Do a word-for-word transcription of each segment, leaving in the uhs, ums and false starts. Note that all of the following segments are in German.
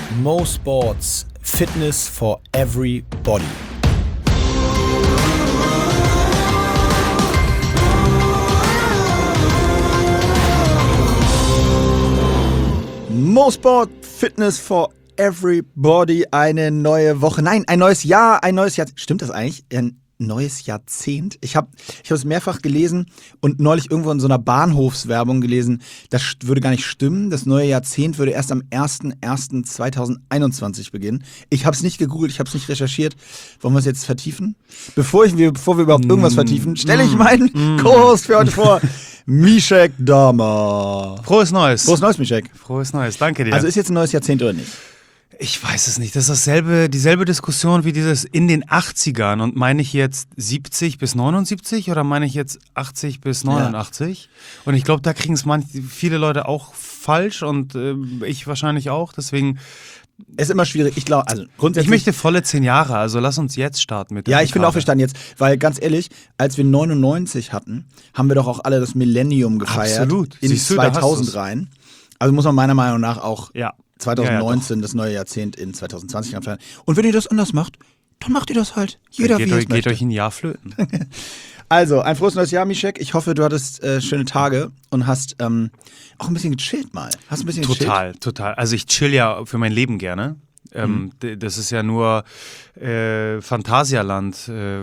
Mo Sports, Fitness for everybody. Mo Sport, Fitness for everybody. Eine neue Woche. Nein, ein neues Jahr, ein neues Jahr. Stimmt das eigentlich? Ein neues Jahrzehnt? Ich habe ich hab es mehrfach gelesen und neulich irgendwo in so einer Bahnhofswerbung gelesen, das würde gar nicht stimmen. Das neue Jahrzehnt würde erst am erster erster zweitausendeinundzwanzig beginnen. Ich habe es nicht gegoogelt, ich habe es nicht recherchiert. Wollen wir es jetzt vertiefen? Bevor, ich, bevor wir überhaupt irgendwas vertiefen, stelle ich meinen mm. Co-Host für heute vor. Mischek Dama. Frohes Neues. Frohes Neues, Mischek. Frohes Neues, danke dir. Also ist jetzt ein neues Jahrzehnt oder nicht? Ich weiß es nicht. Das ist dasselbe, dieselbe Diskussion wie dieses in den achtzigern. Und meine ich jetzt siebzig bis neunundsiebzig oder meine ich jetzt achtzig bis neunundachtzig? Ja. Und ich glaube, da kriegen es viele Leute auch falsch und äh, ich wahrscheinlich auch. Deswegen. Es ist immer schwierig. Ich glaube, also grundsätzlich. Ich möchte volle zehn Jahre, also lass uns jetzt starten mit der Ja, ich finde auch, wir starten jetzt. Weil ganz ehrlich, als wir neunundneunzig hatten, haben wir doch auch alle das Millennium gefeiert. Absolut. In Siehst du, zweitausend rein. Also muss man meiner Meinung nach auch. Ja. zwanzig neunzehn, ja, ja, das neue Jahrzehnt in zwanzig zwanzig anfangen. Und wenn ihr das anders macht, dann macht ihr das halt. Jeder geht wie euch, es möchte. Geht euch ein Jahr flöten. Also, ein frohes neues Jahr, Mischek. Ich hoffe, du hattest äh, schöne Tage und hast ähm, auch ein bisschen gechillt mal. Hast ein bisschen Total, gechillt? total. Also ich chill ja für mein Leben gerne. Ähm, mhm. Das ist ja nur äh, Phantasialand, äh,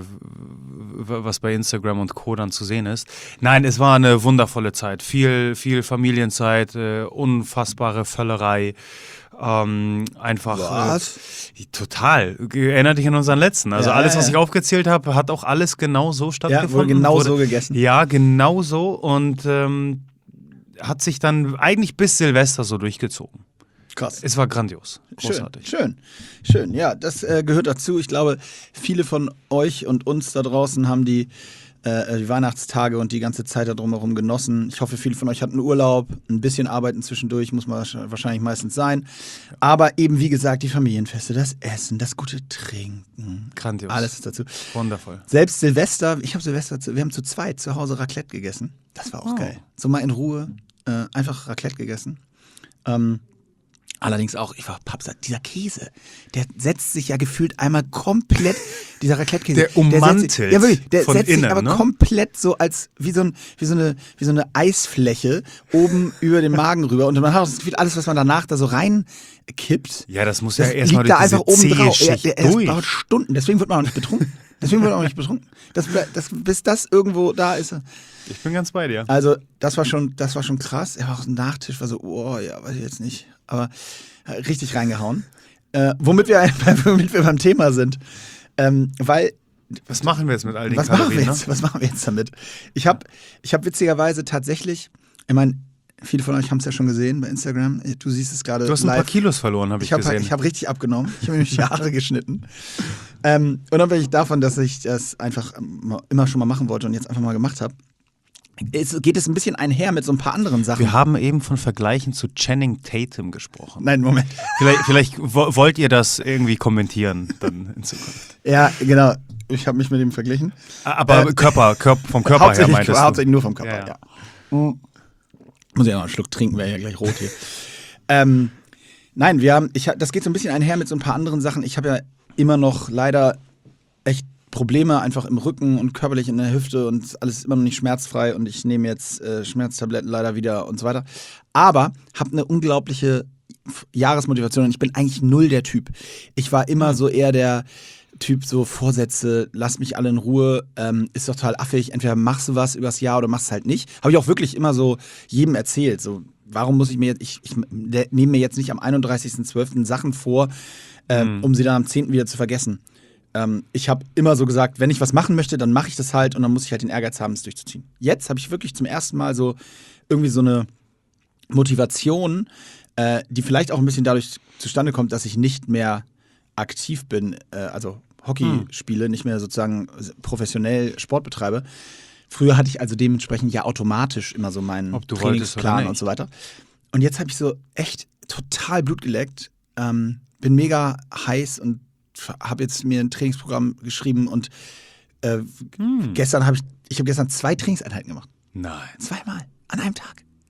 was bei Instagram und Co. dann zu sehen ist. Nein, es war eine wundervolle Zeit. Viel, viel Familienzeit, äh, unfassbare Völlerei. Ähm, einfach was? Äh, total. Erinnert dich an unseren letzten. Also ja, alles, was ja. ich aufgezählt habe, hat auch alles genau so stattgefunden. Ja, wurde genau wurde, so gegessen. Ja, genau so. Und ähm, hat sich dann eigentlich bis Silvester so durchgezogen. Krass. Es war grandios. Großartig. Schön, schön, schön. Ja, das äh, gehört dazu. Ich glaube, viele von euch und uns da draußen haben die, äh, die Weihnachtstage und die ganze Zeit da drumherum genossen. Ich hoffe, viele von euch hatten Urlaub. Ein bisschen Arbeiten zwischendurch muss man wahrscheinlich meistens sein. Aber eben, wie gesagt, die Familienfeste, das Essen, das gute Trinken. Grandios. Alles ist dazu. Wundervoll. Selbst Silvester, ich habe Silvester, wir haben zu zweit zu Hause Raclette gegessen. Das war auch oh. geil. So mal in Ruhe, äh, einfach Raclette gegessen. Ähm, Allerdings auch, ich war pappsatt, dieser Käse, der setzt sich ja gefühlt einmal komplett, dieser Raclette-Käse. Der ummantelt der, ja, wirklich, der von setzt innen, sich aber ne? komplett so als, wie so, ein, wie, so eine, wie so eine Eisfläche oben über den Magen rüber. Und man hat auch das Gefühl, alles, was man danach da so reinkippt, ja, das muss das ja erstmal liegt da einfach oben drauf. Ja, ja, das dauert Stunden, deswegen wird man auch nicht betrunken. Deswegen wird man auch nicht betrunken. Das, das, bis das irgendwo da ist. Ich bin ganz bei dir. Also, das war schon, das war schon krass. Ja, auch ein Nachtisch war so, oh ja, weiß ich jetzt nicht. Aber richtig reingehauen. Äh, womit, wir, womit wir beim Thema sind. Ähm, weil. Was machen wir jetzt mit all den was Kalorien? Machen wir jetzt, ne? Was machen wir jetzt damit? Ich habe ich hab witzigerweise tatsächlich, ich meine, viele von euch haben es ja schon gesehen bei Instagram. Du siehst es gerade. Du hast ein live. paar Kilos verloren, habe ich, ich hab, gesehen. Ich habe richtig abgenommen. Ich habe nämlich die Haare geschnitten. Ähm, unabhängig davon, dass ich das einfach immer schon mal machen wollte und jetzt einfach mal gemacht habe. Es geht es ein bisschen einher mit so ein paar anderen Sachen. Wir haben eben von Vergleichen zu Channing Tatum gesprochen. Nein, Moment. Vielleicht, vielleicht wollt ihr das irgendwie kommentieren dann in Zukunft. Ja, genau. Ich habe mich mit ihm verglichen. Aber äh, Körper, Körper, vom Körper her meintest du? Hauptsächlich nur vom Körper, ja. ja. Mhm. Muss ich ja noch einen Schluck trinken, wäre ja gleich rot hier. ähm, nein, wir haben, ich, das geht so ein bisschen einher mit so ein paar anderen Sachen. Ich habe ja immer noch leider echt Probleme einfach im Rücken und körperlich in der Hüfte und alles immer noch nicht schmerzfrei und ich nehme jetzt äh, Schmerztabletten leider wieder und so weiter. Aber habe eine unglaubliche Jahresmotivation und ich bin eigentlich null der Typ. Ich war immer so eher der Typ, so Vorsätze, lass mich alle in Ruhe, ähm, ist doch total affig, entweder machst du was übers Jahr oder machst es halt nicht. Habe ich auch wirklich immer so jedem erzählt, so warum muss ich mir jetzt, ich, ich nehme mir jetzt nicht am einunddreißigsten zwölften Sachen vor, ähm, mhm. um sie dann am zehnten wieder zu vergessen. Ähm, ich habe immer so gesagt, wenn ich was machen möchte, dann mache ich das halt und dann muss ich halt den Ehrgeiz haben, es durchzuziehen. Jetzt habe ich wirklich zum ersten Mal so irgendwie so eine Motivation, äh, die vielleicht auch ein bisschen dadurch zustande kommt, dass ich nicht mehr aktiv bin, äh, also Hockey hm. spiele, nicht mehr sozusagen professionell Sport betreibe. Früher hatte ich also dementsprechend ja automatisch immer so meinen Trainingsplan und so weiter. Und jetzt habe ich so echt total Blut geleckt, ähm, bin mega heiß und habe jetzt mir ein Trainingsprogramm geschrieben und äh, hm. gestern habe ich, ich habe gestern zwei Trainingseinheiten gemacht. Nein. Zweimal, an einem Tag.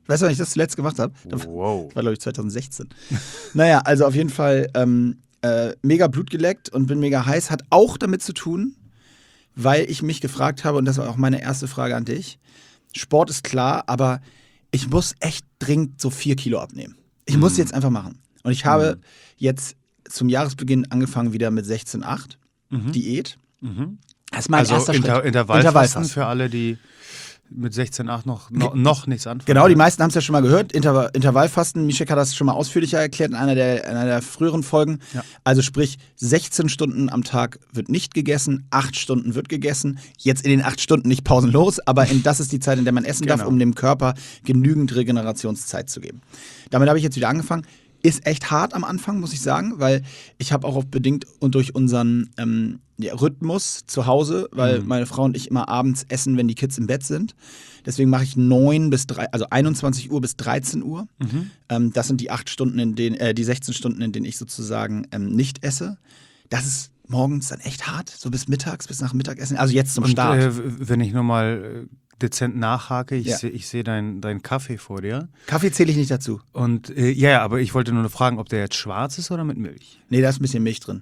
Weißt du, wann ich das zuletzt gemacht habe? Das Wow. war, glaube ich, zwanzig sechzehn. Naja, also auf jeden Fall ähm, äh, mega Blut geleckt und bin mega heiß. Hat auch damit zu tun, weil ich mich gefragt habe, und das war auch meine erste Frage an dich, Sport ist klar, aber ich muss echt dringend so vier Kilo abnehmen. Ich mhm. muss jetzt einfach machen. Und ich habe mhm. jetzt zum Jahresbeginn angefangen wieder mit sechzehn Komma acht mhm. Diät. Mhm. Das ist mein also erster Inter- Schritt. Intervallfasten, Intervallfasten für alle, die mit sechzehn Komma acht noch, noch, noch nichts anfangen. Genau, die meisten haben es ja schon mal gehört. Intervall- Intervallfasten, Mischek hat das schon mal ausführlicher erklärt in einer der, in einer der früheren Folgen. Ja. Also sprich, sechzehn Stunden am Tag wird nicht gegessen, acht Stunden wird gegessen. Jetzt in den acht Stunden nicht pausenlos, aber in, das ist die Zeit, in der man essen genau. darf, um dem Körper genügend Regenerationszeit zu geben. Damit habe ich jetzt wieder angefangen. Ist echt hart am Anfang, muss ich sagen, weil ich habe auch oft bedingt und durch unseren ähm, ja, Rhythmus zu Hause, weil mhm. meine Frau und ich immer abends essen, wenn die Kids im Bett sind. Deswegen mache ich neun bis drei, also einundzwanzig Uhr bis dreizehn Uhr. Mhm. Ähm, das sind die acht Stunden, in denen, äh, die sechzehn Stunden, in denen ich sozusagen ähm, nicht esse. Das ist morgens dann echt hart, so bis mittags, bis nach Mittagessen. Also jetzt zum und, Start. Äh, wenn ich nochmal dezent nachhake, ich ja. sehe ich seh deinen dein Kaffee vor dir. Kaffee zähle ich nicht dazu. Und äh, ja, ja, aber ich wollte nur fragen, ob der jetzt schwarz ist oder mit Milch? Nee, da ist ein bisschen Milch drin.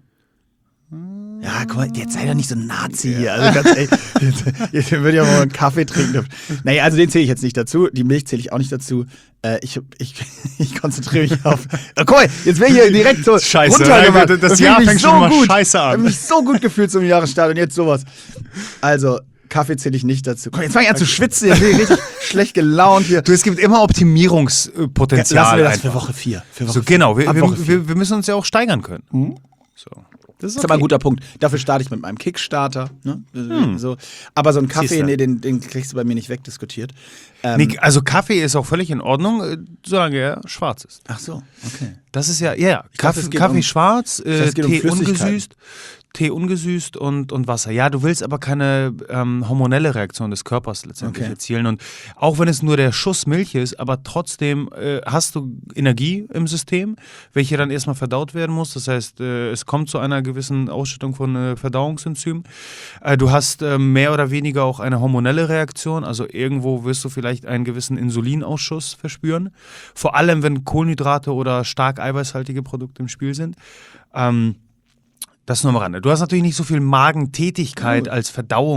Ja, guck mal, jetzt sei doch nicht so ein Nazi hier. Also ganz ehrlich, jetzt, jetzt würde ich ja mal einen Kaffee trinken. Naja, also den zähle ich jetzt nicht dazu. Die Milch zähle ich auch nicht dazu. Äh, ich, ich, ich konzentriere mich auf. Oh, guck mal, jetzt wäre ich hier direkt so Scheiße, runtergemacht. Das, das das Jahr mich fängt so schon mal gut. scheiße an. Ich habe mich so gut gefühlt zum Jahresstart und jetzt sowas. Also, Kaffee zähle ich nicht dazu. Komm, jetzt fange ich an zu schwitzen. Ich bin richtig schlecht gelaunt hier. Du, es gibt immer Optimierungspotenzial. Ja, lassen wir das einfach. für Woche vier. Für Woche so, genau, wir, Ab Woche wir, wir, wir müssen uns ja auch steigern können. Mhm. So. Das ist, okay. ist aber ein guter Punkt. Dafür starte ich mit meinem Kickstarter. Ne? Hm. So. Aber so einen Kaffee, Siehste. nee, den, den kriegst du bei mir nicht wegdiskutiert. Ähm, Nee, also Kaffee ist auch völlig in Ordnung, solange er schwarz ist. Ach so, okay. Das ist ja, ja, ja. Ich glaub, Kaffee, es geht Kaffee um- schwarz, ich glaub, äh, es geht um Tee Flüssigkeiten. ungesüßt, Tee ungesüßt und, und Wasser. Ja, du willst aber keine ähm, hormonelle Reaktion des Körpers letztendlich Okay. erzielen. Und auch wenn es nur der Schuss Milch ist, aber trotzdem äh, hast du Energie im System, welche dann erstmal verdaut werden muss. Das heißt, äh, es kommt zu einer gewissen Ausschüttung von äh, Verdauungsenzymen. Äh, du hast äh, mehr oder weniger auch eine hormonelle Reaktion. Also irgendwo wirst du vielleicht einen gewissen Insulinausschuss verspüren. Vor allem, wenn Kohlenhydrate oder stark eiweißhaltige Produkte im Spiel sind. Ähm, Das nur am Rande. Du hast natürlich nicht so viel Magentätigkeit Oh. als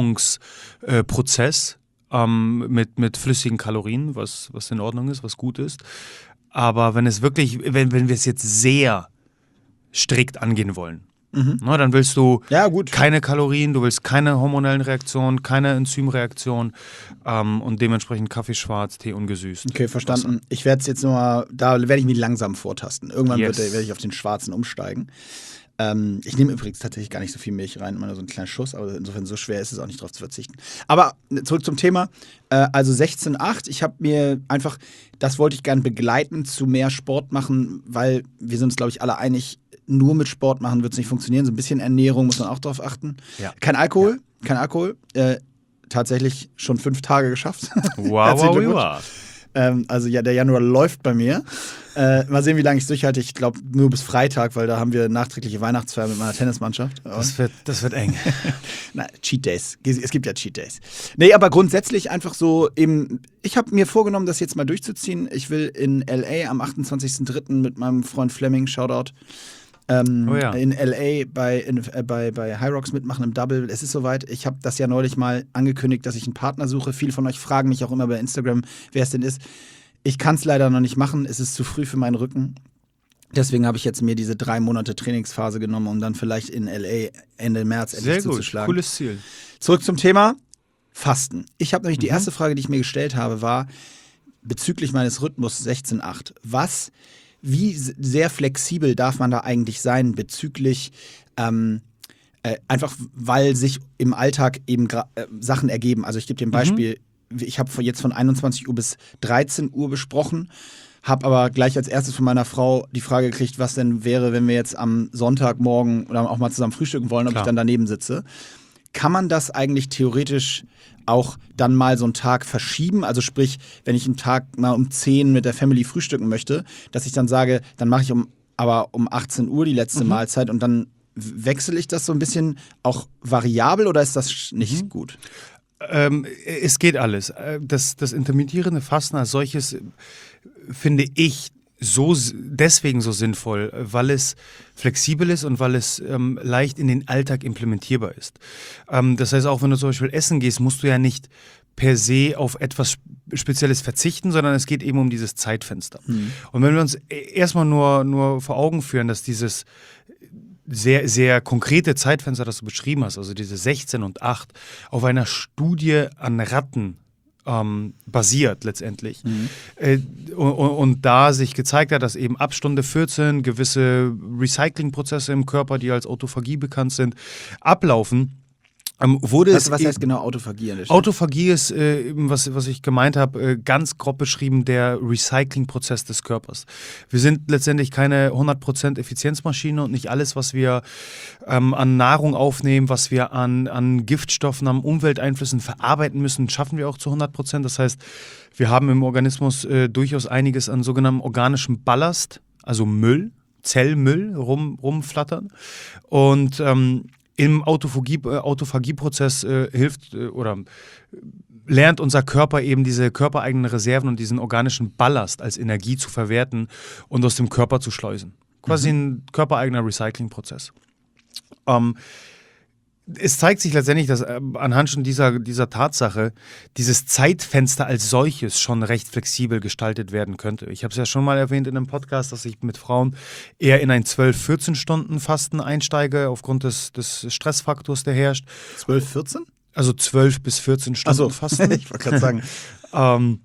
Verdauungsprozess äh, ähm, mit, mit flüssigen Kalorien, was, was in Ordnung ist, was gut ist. Aber wenn es wirklich, wenn, wenn wir es jetzt sehr strikt angehen wollen, Mhm. na, dann willst du Ja, gut. keine Kalorien, du willst keine hormonellen Reaktionen, keine Enzymreaktion ähm, und dementsprechend Kaffee schwarz, Tee ungesüßt. Okay, verstanden. Ich werde es jetzt nochmal, da werde ich mich langsam vortasten. Irgendwann Yes. wird, werde ich auf den schwarzen umsteigen. Ähm, ich nehme übrigens tatsächlich gar nicht so viel Milch rein, immer nur so einen kleinen Schuss, aber insofern so schwer ist es auch nicht drauf zu verzichten. Aber zurück zum Thema. Äh, also sechzehn Komma acht, ich habe mir einfach, das wollte ich gerne begleiten zu mehr Sport machen, weil wir sind uns, glaube ich, alle einig, nur mit Sport machen wird es nicht funktionieren. So ein bisschen Ernährung muss man auch drauf achten. Ja. Kein Alkohol, kein Alkohol. Äh, tatsächlich schon fünf Tage geschafft. Wow, Herzlichen wow, Glückwunsch. wow. Ähm, also ja, der Januar läuft bei mir. Äh, mal sehen, wie lange ich es durchhalte. Ich glaube nur bis Freitag, weil da haben wir nachträgliche Weihnachtsfeier mit meiner Tennismannschaft. Das wird, das wird eng. Na, Cheat Days. Es gibt ja Cheat Days. Nee, aber grundsätzlich einfach so eben, ich habe mir vorgenommen, das jetzt mal durchzuziehen. Ich will in L A am achtundzwanzigsten dritten mit meinem Freund Fleming, Shoutout, ähm, Oh ja. in L A bei, in, äh, bei, bei High Rocks mitmachen im Double. Es ist soweit. Ich habe das ja neulich mal angekündigt, dass ich einen Partner suche. Viele von euch fragen mich auch immer bei Instagram, wer es denn ist. Ich kann es leider noch nicht machen. Es ist zu früh für meinen Rücken. Deswegen habe ich jetzt mir diese drei Monate Trainingsphase genommen, um dann vielleicht in L A Ende März endlich Sehr gut, zuzuschlagen. cooles Ziel. Zurück zum Thema Fasten. Ich habe nämlich die Mhm. erste Frage, die ich mir gestellt habe, war bezüglich meines Rhythmus sechzehn Komma acht. Was, wie s- sehr flexibel darf man da eigentlich sein bezüglich ähm, äh, einfach, weil sich im Alltag eben gra- äh, Sachen ergeben. Also ich gebe dir ein Beispiel. Ich habe jetzt von einundzwanzig Uhr bis dreizehn Uhr besprochen, habe aber gleich als erstes von meiner Frau die Frage gekriegt, was denn wäre, wenn wir jetzt am Sonntagmorgen oder auch mal zusammen frühstücken wollen, ob Klar. ich dann daneben sitze. Kann man das eigentlich theoretisch auch dann mal so einen Tag verschieben? Also sprich, wenn ich einen Tag mal um zehn mit der Family frühstücken möchte, dass ich dann sage, dann mache ich um, aber um achtzehn Uhr die letzte Mhm. Mahlzeit und dann w- wechsle ich das so ein bisschen auch variabel oder ist das sch- nicht gut? Ähm, es geht alles. Das, das intermittierende Fasten als solches finde ich so deswegen so sinnvoll, weil es flexibel ist und weil es ähm, leicht in den Alltag implementierbar ist. Ähm, das heißt, auch wenn du zum Beispiel essen gehst, musst du ja nicht per se auf etwas Spezielles verzichten, sondern es geht eben um dieses Zeitfenster. Mhm. Und wenn wir uns erstmal nur, nur vor Augen führen, dass dieses sehr, sehr konkrete Zeitfenster, das du beschrieben hast, also diese sechzehn und acht, auf einer Studie an Ratten ähm, basiert letztendlich. Mhm. Äh, und, und da sich gezeigt hat, dass eben ab Stunde vierzehn gewisse Recyclingprozesse im Körper, die als Autophagie bekannt sind, ablaufen. Ähm, wurde was, es was heißt genau Autophagie? Autophagie ist, äh, was, was ich gemeint habe, äh, ganz grob beschrieben, der Recyclingprozess des Körpers. Wir sind letztendlich keine hundert Prozent Effizienzmaschine und nicht alles, was wir ähm, an Nahrung aufnehmen, was wir an, an Giftstoffen, an Umwelteinflüssen verarbeiten müssen, schaffen wir auch zu hundert Prozent. Das heißt, wir haben im Organismus äh, durchaus einiges an sogenanntem organischem Ballast, also Müll, Zellmüll rum, rumflattern. Und ähm, im Autophagie, äh, Autophagieprozess äh, hilft äh, oder lernt unser Körper eben diese körpereigenen Reserven und diesen organischen Ballast als Energie zu verwerten und aus dem Körper zu schleusen. Quasi mhm. ein körpereigener Recyclingprozess. Ähm, es zeigt sich letztendlich, dass äh, anhand schon dieser, dieser Tatsache dieses Zeitfenster als solches schon recht flexibel gestaltet werden könnte. Ich habe es ja schon mal erwähnt in einem Podcast, dass ich mit Frauen eher in ein zwölf bis vierzehn Stunden Fasten einsteige, aufgrund des, des Stressfaktors, der herrscht. zwölf, vierzehn? Also zwölf bis vierzehn Stunden also, Fasten. Ich wollte gerade sagen. ähm,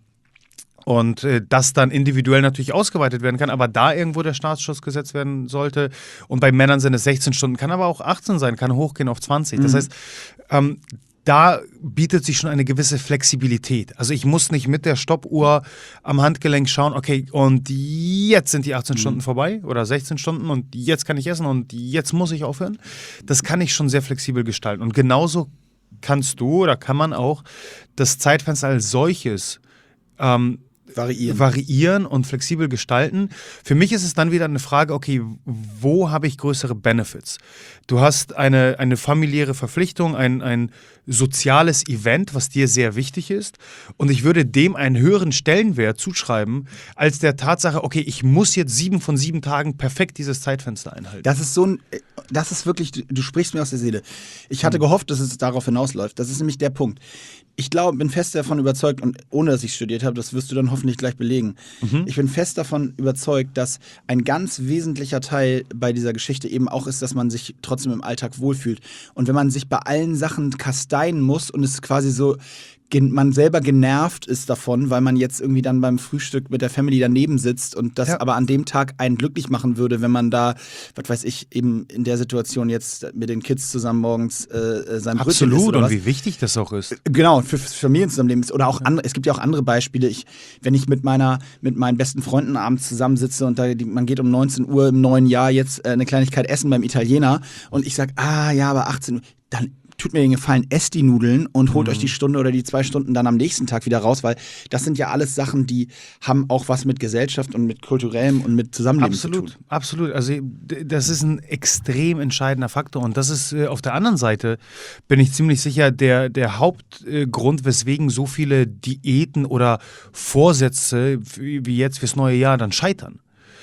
Und äh, das dann individuell natürlich ausgeweitet werden kann, aber da irgendwo der Startschuss gesetzt werden sollte. Und bei Männern sind es sechzehn Stunden, kann aber auch achtzehn sein, kann hochgehen auf zwanzig. Das mhm. heißt, ähm, da bietet sich schon eine gewisse Flexibilität. Also ich muss nicht mit der Stoppuhr am Handgelenk schauen, okay, und jetzt sind die achtzehn mhm. Stunden vorbei oder sechzehn Stunden und jetzt kann ich essen und jetzt muss ich aufhören. Das kann ich schon sehr flexibel gestalten. Und genauso kannst du oder kann man auch das Zeitfenster als solches ähm, Variieren. variieren und flexibel gestalten. Für mich ist es dann wieder eine Frage, okay, wo habe ich größere Benefits? Du hast eine, eine familiäre Verpflichtung, ein, ein soziales Event, was dir sehr wichtig ist, und ich würde dem einen höheren Stellenwert zuschreiben, als der Tatsache, okay, ich muss jetzt sieben von sieben Tagen perfekt dieses Zeitfenster einhalten. Das ist so ein, das ist wirklich, du, du sprichst mir aus der Seele. Ich hatte gehofft, dass es darauf hinausläuft. Das ist nämlich der Punkt. Ich glaube, bin fest davon überzeugt, und ohne dass ich studiert habe, das wirst du dann hoffentlich gleich belegen. Mhm. Ich bin fest davon überzeugt, dass ein ganz wesentlicher Teil bei dieser Geschichte eben auch ist, dass man sich trotzdem im Alltag wohlfühlt. Und wenn man sich bei allen Sachen kasteien muss und es quasi so, man selber genervt ist davon, weil man jetzt irgendwie dann beim Frühstück mit der Family daneben sitzt und das ja. aber an dem Tag einen glücklich machen würde, wenn man da, was weiß ich, eben in der Situation jetzt mit den Kids zusammen morgens äh, sein Brötchen isst. Absolut, und was. wie wichtig das auch ist. Genau, für, für Familien zusammenleben. Oder auch andere, es gibt ja auch andere Beispiele. Ich, wenn ich mit meiner, mit meinen besten Freunden abends zusammensitze und da, die, man geht um neunzehn Uhr im neuen Jahr jetzt äh, eine Kleinigkeit essen beim Italiener und ich sage, ah ja, aber achtzehn Uhr, dann tut mir den Gefallen, esst die Nudeln und holt mhm. euch die Stunde oder die zwei Stunden dann am nächsten Tag wieder raus, weil das sind ja alles Sachen, die haben auch was mit Gesellschaft und mit kulturellem und mit Zusammenleben absolut, zu tun. Absolut, also das ist ein extrem entscheidender Faktor und das ist äh, auf der anderen Seite, bin ich ziemlich sicher, der, der Hauptgrund, äh, weswegen so viele Diäten oder Vorsätze wie jetzt fürs neue Jahr dann scheitern.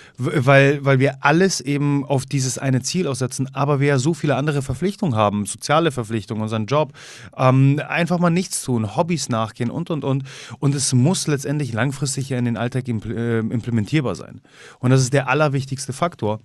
Weil, weil wir alles eben auf dieses eine Ziel aussetzen, aber wir ja so viele andere Verpflichtungen haben, soziale Verpflichtungen, unseren Job, ähm, einfach mal nichts tun, Hobbys nachgehen und, und, und. Und es muss letztendlich langfristig ja in den Alltag impl- äh, implementierbar sein. Und das ist der allerwichtigste Faktor.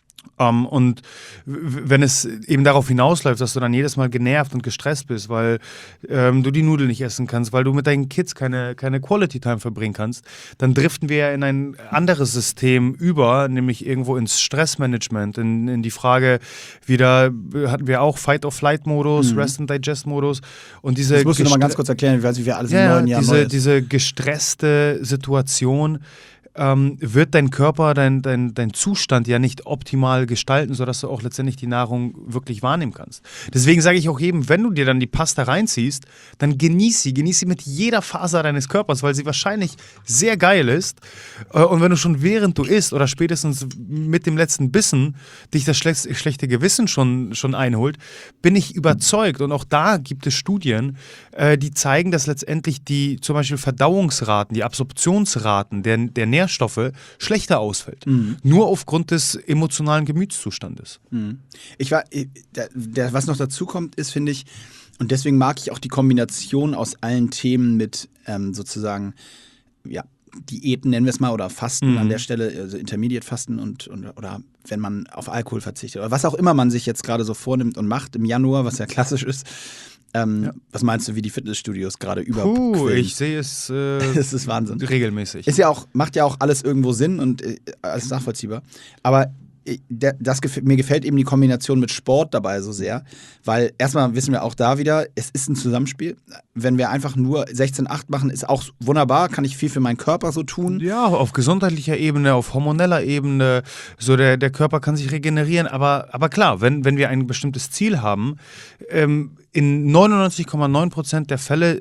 Um, und w- wenn es eben darauf hinausläuft, dass du dann jedes Mal genervt und gestresst bist, weil ähm, du die Nudeln nicht essen kannst, weil du mit deinen Kids keine, keine Quality Time verbringen kannst, dann driften wir ja in ein anderes System über, nämlich irgendwo ins Stressmanagement, in, in die Frage, wieder hatten wir auch Fight-or-Flight-Modus, mhm. Rest-and-Digest-Modus und diese... Das musst du nochmal ganz kurz erklären, ich weiß, wie wir alles ja, im neuen Jahr diese, neu diese gestresste Situation, ähm, wird dein Körper, dein, dein, dein Zustand ja nicht optimal gestalten, sodass du auch letztendlich die Nahrung wirklich wahrnehmen kannst. Deswegen sage ich auch jedem, wenn du dir dann die Pasta reinziehst, dann genieß sie, genieß sie mit jeder Faser deines Körpers, weil sie wahrscheinlich sehr geil ist. Äh, und wenn du schon während du isst oder spätestens mit dem letzten Bissen dich das schle- schlechte Gewissen schon, schon einholt, bin ich überzeugt, und auch da gibt es Studien, äh, die zeigen, dass letztendlich die zum Beispiel Verdauungsraten, die Absorptionsraten der, der Nährstoffe schlechter ausfällt. Mhm. Nur aufgrund des emotionalen Gemütszustandes. Mhm. Ich war, der, der, was noch dazu kommt, ist, finde ich, und deswegen mag ich auch die Kombination aus allen Themen mit ähm, sozusagen, ja, Diäten nennen wir es mal, oder Fasten mhm. an der Stelle, also Intermediate-Fasten und, und oder wenn man auf Alkohol verzichtet oder was auch immer man sich jetzt gerade so vornimmt und macht im Januar, was ja klassisch ist. Ähm, ja. Was meinst du, wie die Fitnessstudios gerade überquillen? Puh, ich sehe es äh, das ist Wahnsinn. Regelmäßig. Ist ja auch, macht ja auch alles irgendwo Sinn und äh, alles nachvollziehbar. Aber äh, das, mir gefällt eben die Kombination mit Sport dabei so sehr, weil erstmal wissen wir auch da wieder, es ist ein Zusammenspiel. Wenn wir einfach nur sechzehn acht machen, ist auch wunderbar, kann ich viel für meinen Körper so tun. Ja, auf gesundheitlicher Ebene, auf hormoneller Ebene, so der, der Körper kann sich regenerieren, aber, aber klar, wenn, wenn wir ein bestimmtes Ziel haben, ähm, in neunundneunzig Komma neun Prozent der Fälle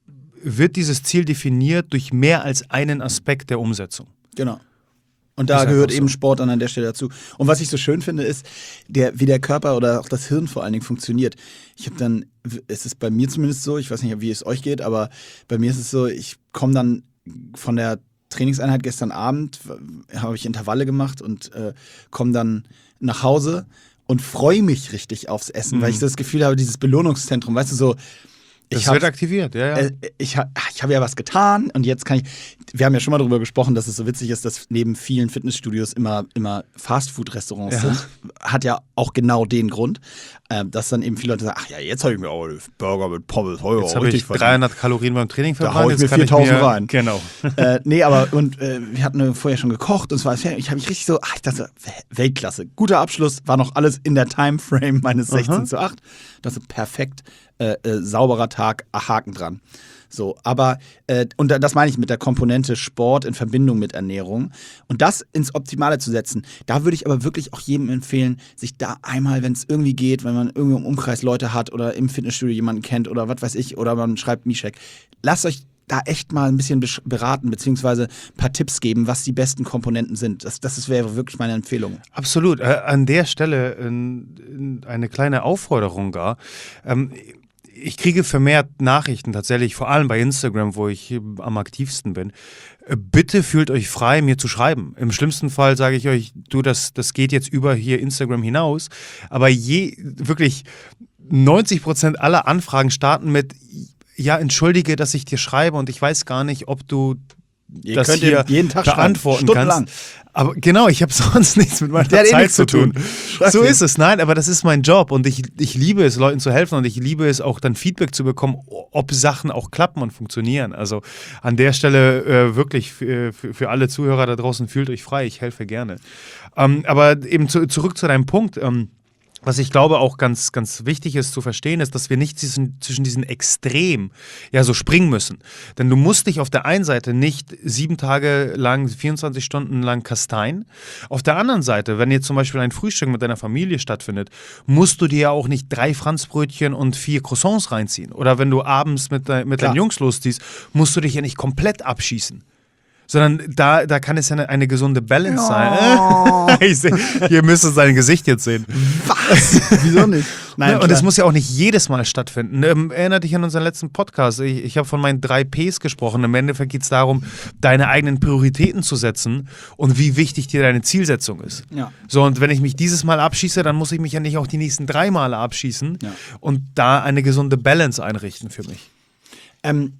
wird dieses Ziel definiert durch mehr als einen Aspekt der Umsetzung. Genau. Und da gehört eben so. Sport an der Stelle dazu. Und was ich so schön finde, ist, der, wie der Körper oder auch das Hirn vor allen Dingen funktioniert. Ich habe dann, es ist bei mir zumindest so, ich weiß nicht, wie es euch geht, aber bei mir ist es so, ich komme dann von der Trainingseinheit gestern Abend, habe ich Intervalle gemacht und äh, komme dann nach Hause und freue mich richtig aufs Essen, mhm. weil ich so das Gefühl habe, dieses Belohnungszentrum, weißt du, so. Das wird aktiviert, ja, ja. Äh, ich ha, ich habe ja was getan und jetzt kann ich, wir haben ja schon mal darüber gesprochen, dass es so witzig ist, dass neben vielen Fitnessstudios immer, immer Fastfood-Restaurants ja. sind. Hat ja auch genau den Grund, äh, dass dann eben viele Leute sagen, ach ja, jetzt habe ich mir auch Burger mit Pommes. Oh, jetzt habe ich dreihundert Kalorien beim Training verbrannt. Da hau ich mir viertausend rein. Genau. äh, nee, aber und äh, wir hatten vorher schon gekocht und es war fertig. Ich habe mich richtig so, ach, ich dachte, Weltklasse. Guter Abschluss, war noch alles in der Timeframe meines sechzehn Aha. zu acht. Das ist perfekt. Äh, äh, sauberer Tag, Haken dran. So, aber, äh, und das meine ich mit der Komponente Sport in Verbindung mit Ernährung. Und das ins Optimale zu setzen, da würde ich aber wirklich auch jedem empfehlen, sich da einmal, wenn es irgendwie geht, wenn man irgendwie im Umkreis Leute hat oder im Fitnessstudio jemanden kennt oder was weiß ich, oder man schreibt Mishek, lasst euch da echt mal ein bisschen beraten, beziehungsweise ein paar Tipps geben, was die besten Komponenten sind. Das, das wäre wirklich meine Empfehlung. Absolut. Äh, an der Stelle äh, eine kleine Aufforderung gar. Ähm, Ich kriege vermehrt Nachrichten tatsächlich, vor allem bei Instagram, wo ich am aktivsten bin. Bitte fühlt euch frei, mir zu schreiben. Im schlimmsten Fall sage ich euch, du, das, das geht jetzt über hier Instagram hinaus. Aber je, wirklich neunzig Prozent aller Anfragen starten mit, ja, entschuldige, dass ich dir schreibe und ich weiß gar nicht, ob du Ihr das könnt hier jeden Tag beantworten kannst. Aber genau, ich habe sonst nichts mit meiner Der Zeit zu tun. tun. So ist es, nein, aber das ist mein Job und ich, ich liebe es, Leuten zu helfen und ich liebe es auch dann Feedback zu bekommen, ob Sachen auch klappen und funktionieren. Also an der Stelle äh, wirklich für, für, für alle Zuhörer da draußen, fühlt euch frei, ich helfe gerne. Ähm, aber eben zu, zurück zu deinem Punkt, ähm, was ich glaube auch ganz, ganz wichtig ist zu verstehen, ist, dass wir nicht zwischen, zwischen diesen Extremen ja so springen müssen. Denn du musst dich auf der einen Seite nicht sieben Tage lang, vierundzwanzig Stunden lang kasteien. Auf der anderen Seite, wenn jetzt zum Beispiel ein Frühstück mit deiner Familie stattfindet, musst du dir ja auch nicht drei Franzbrötchen und vier Croissants reinziehen. Oder wenn du abends mit, de, mit deinen Jungs losziehst, musst du dich ja nicht komplett abschießen. Sondern da, da kann es ja eine, eine gesunde Balance oh. sein. Ich seh, ihr müsst sein Gesicht jetzt sehen. Was? Wieso nicht? Nein, und es muss ja auch nicht jedes Mal stattfinden. Ähm, erinnere dich an unseren letzten Podcast. Ich, ich habe von meinen drei Ps gesprochen. Im Endeffekt geht es darum, deine eigenen Prioritäten zu setzen und wie wichtig dir deine Zielsetzung ist. Ja. So, und wenn ich mich dieses Mal abschieße, dann muss ich mich ja nicht auch die nächsten drei Male abschießen ja. und da eine gesunde Balance einrichten für mich. Ähm,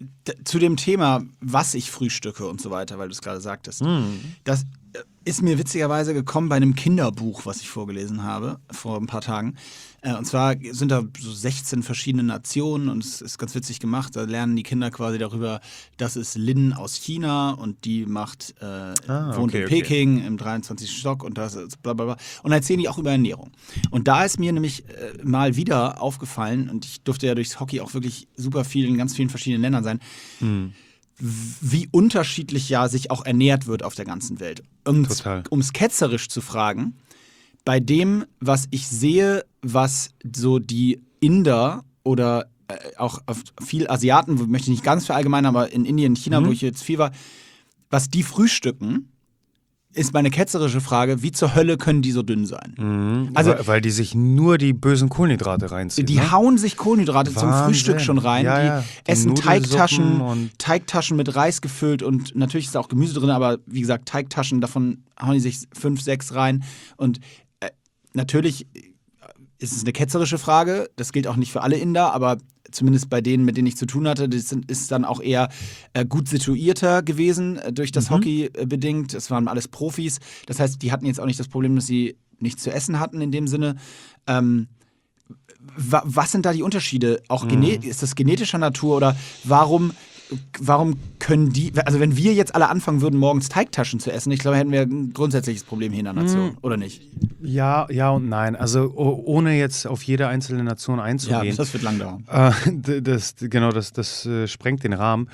Zu dem Thema, was ich frühstücke und so weiter, weil du es gerade sagtest. Mm. Das ist mir witzigerweise gekommen bei einem Kinderbuch, was ich vorgelesen habe, vor ein paar Tagen. Und zwar sind da so sechzehn verschiedene Nationen und es ist ganz witzig gemacht. Da lernen die Kinder quasi darüber, das ist Lin aus China und die macht, äh, ah, wohnt okay, in Peking okay. im dreiundzwanzigsten Stock und das ist bla bla bla. Und da erzählen die auch über Ernährung. Und da ist mir nämlich äh, mal wieder aufgefallen, und ich durfte ja durchs Hockey auch wirklich super viel in ganz vielen verschiedenen Ländern sein, hm. wie unterschiedlich ja sich auch ernährt wird auf der ganzen Welt. Um es ketzerisch zu fragen, bei dem, was ich sehe, was so die Inder oder äh, auch viel Asiaten, möchte ich nicht ganz verallgemeinern, aber in Indien, China, mhm. wo ich jetzt viel war, was die frühstücken, ist meine ketzerische Frage, wie zur Hölle können die so dünn sein? Mhm, also, weil, weil die sich nur die bösen Kohlenhydrate reinziehen. Die ne? hauen sich Kohlenhydrate Wahnsinn. zum Frühstück schon rein. Ja, die, ja. die essen Teigtaschen, und Teigtaschen mit Reis gefüllt und natürlich ist da auch Gemüse drin, aber wie gesagt, Teigtaschen, davon hauen die sich fünf, sechs rein. Und äh, natürlich ist es eine ketzerische Frage, das gilt auch nicht für alle Inder, aber zumindest bei denen, mit denen ich zu tun hatte, das ist dann auch eher äh, gut situierter gewesen, äh, durch das mhm. Hockey äh, bedingt. Es waren alles Profis. Das heißt, die hatten jetzt auch nicht das Problem, dass sie nichts zu essen hatten in dem Sinne. Ähm, wa- was sind da die Unterschiede? Auch mhm. Ist das genetischer Natur oder warum, warum können die, also wenn wir jetzt alle anfangen würden, morgens Teigtaschen zu essen, ich glaube, hätten wir ein grundsätzliches Problem hier in der Nation, mhm. oder nicht? Ja, ja und nein. Also oh, ohne jetzt auf jede einzelne Nation einzugehen. Ja, das wird lang dauern. Äh, das, genau, das, das äh, sprengt den Rahmen.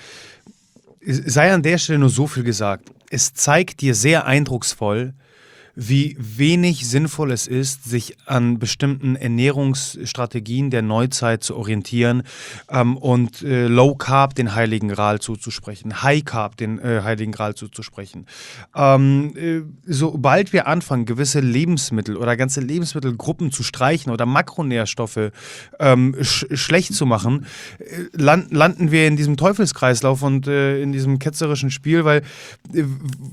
Sei an der Stelle nur so viel gesagt. Es zeigt dir sehr eindrucksvoll, wie wenig sinnvoll es ist, sich an bestimmten Ernährungsstrategien der Neuzeit zu orientieren ähm, und äh, Low Carb den Heiligen Gral zuzusprechen, High Carb den äh, Heiligen Gral zuzusprechen. Ähm, äh, sobald wir anfangen, gewisse Lebensmittel oder ganze Lebensmittelgruppen zu streichen oder Makronährstoffe ähm, sch- schlecht zu machen, äh, land- landen wir in diesem Teufelskreislauf und äh, in diesem ketzerischen Spiel, weil äh,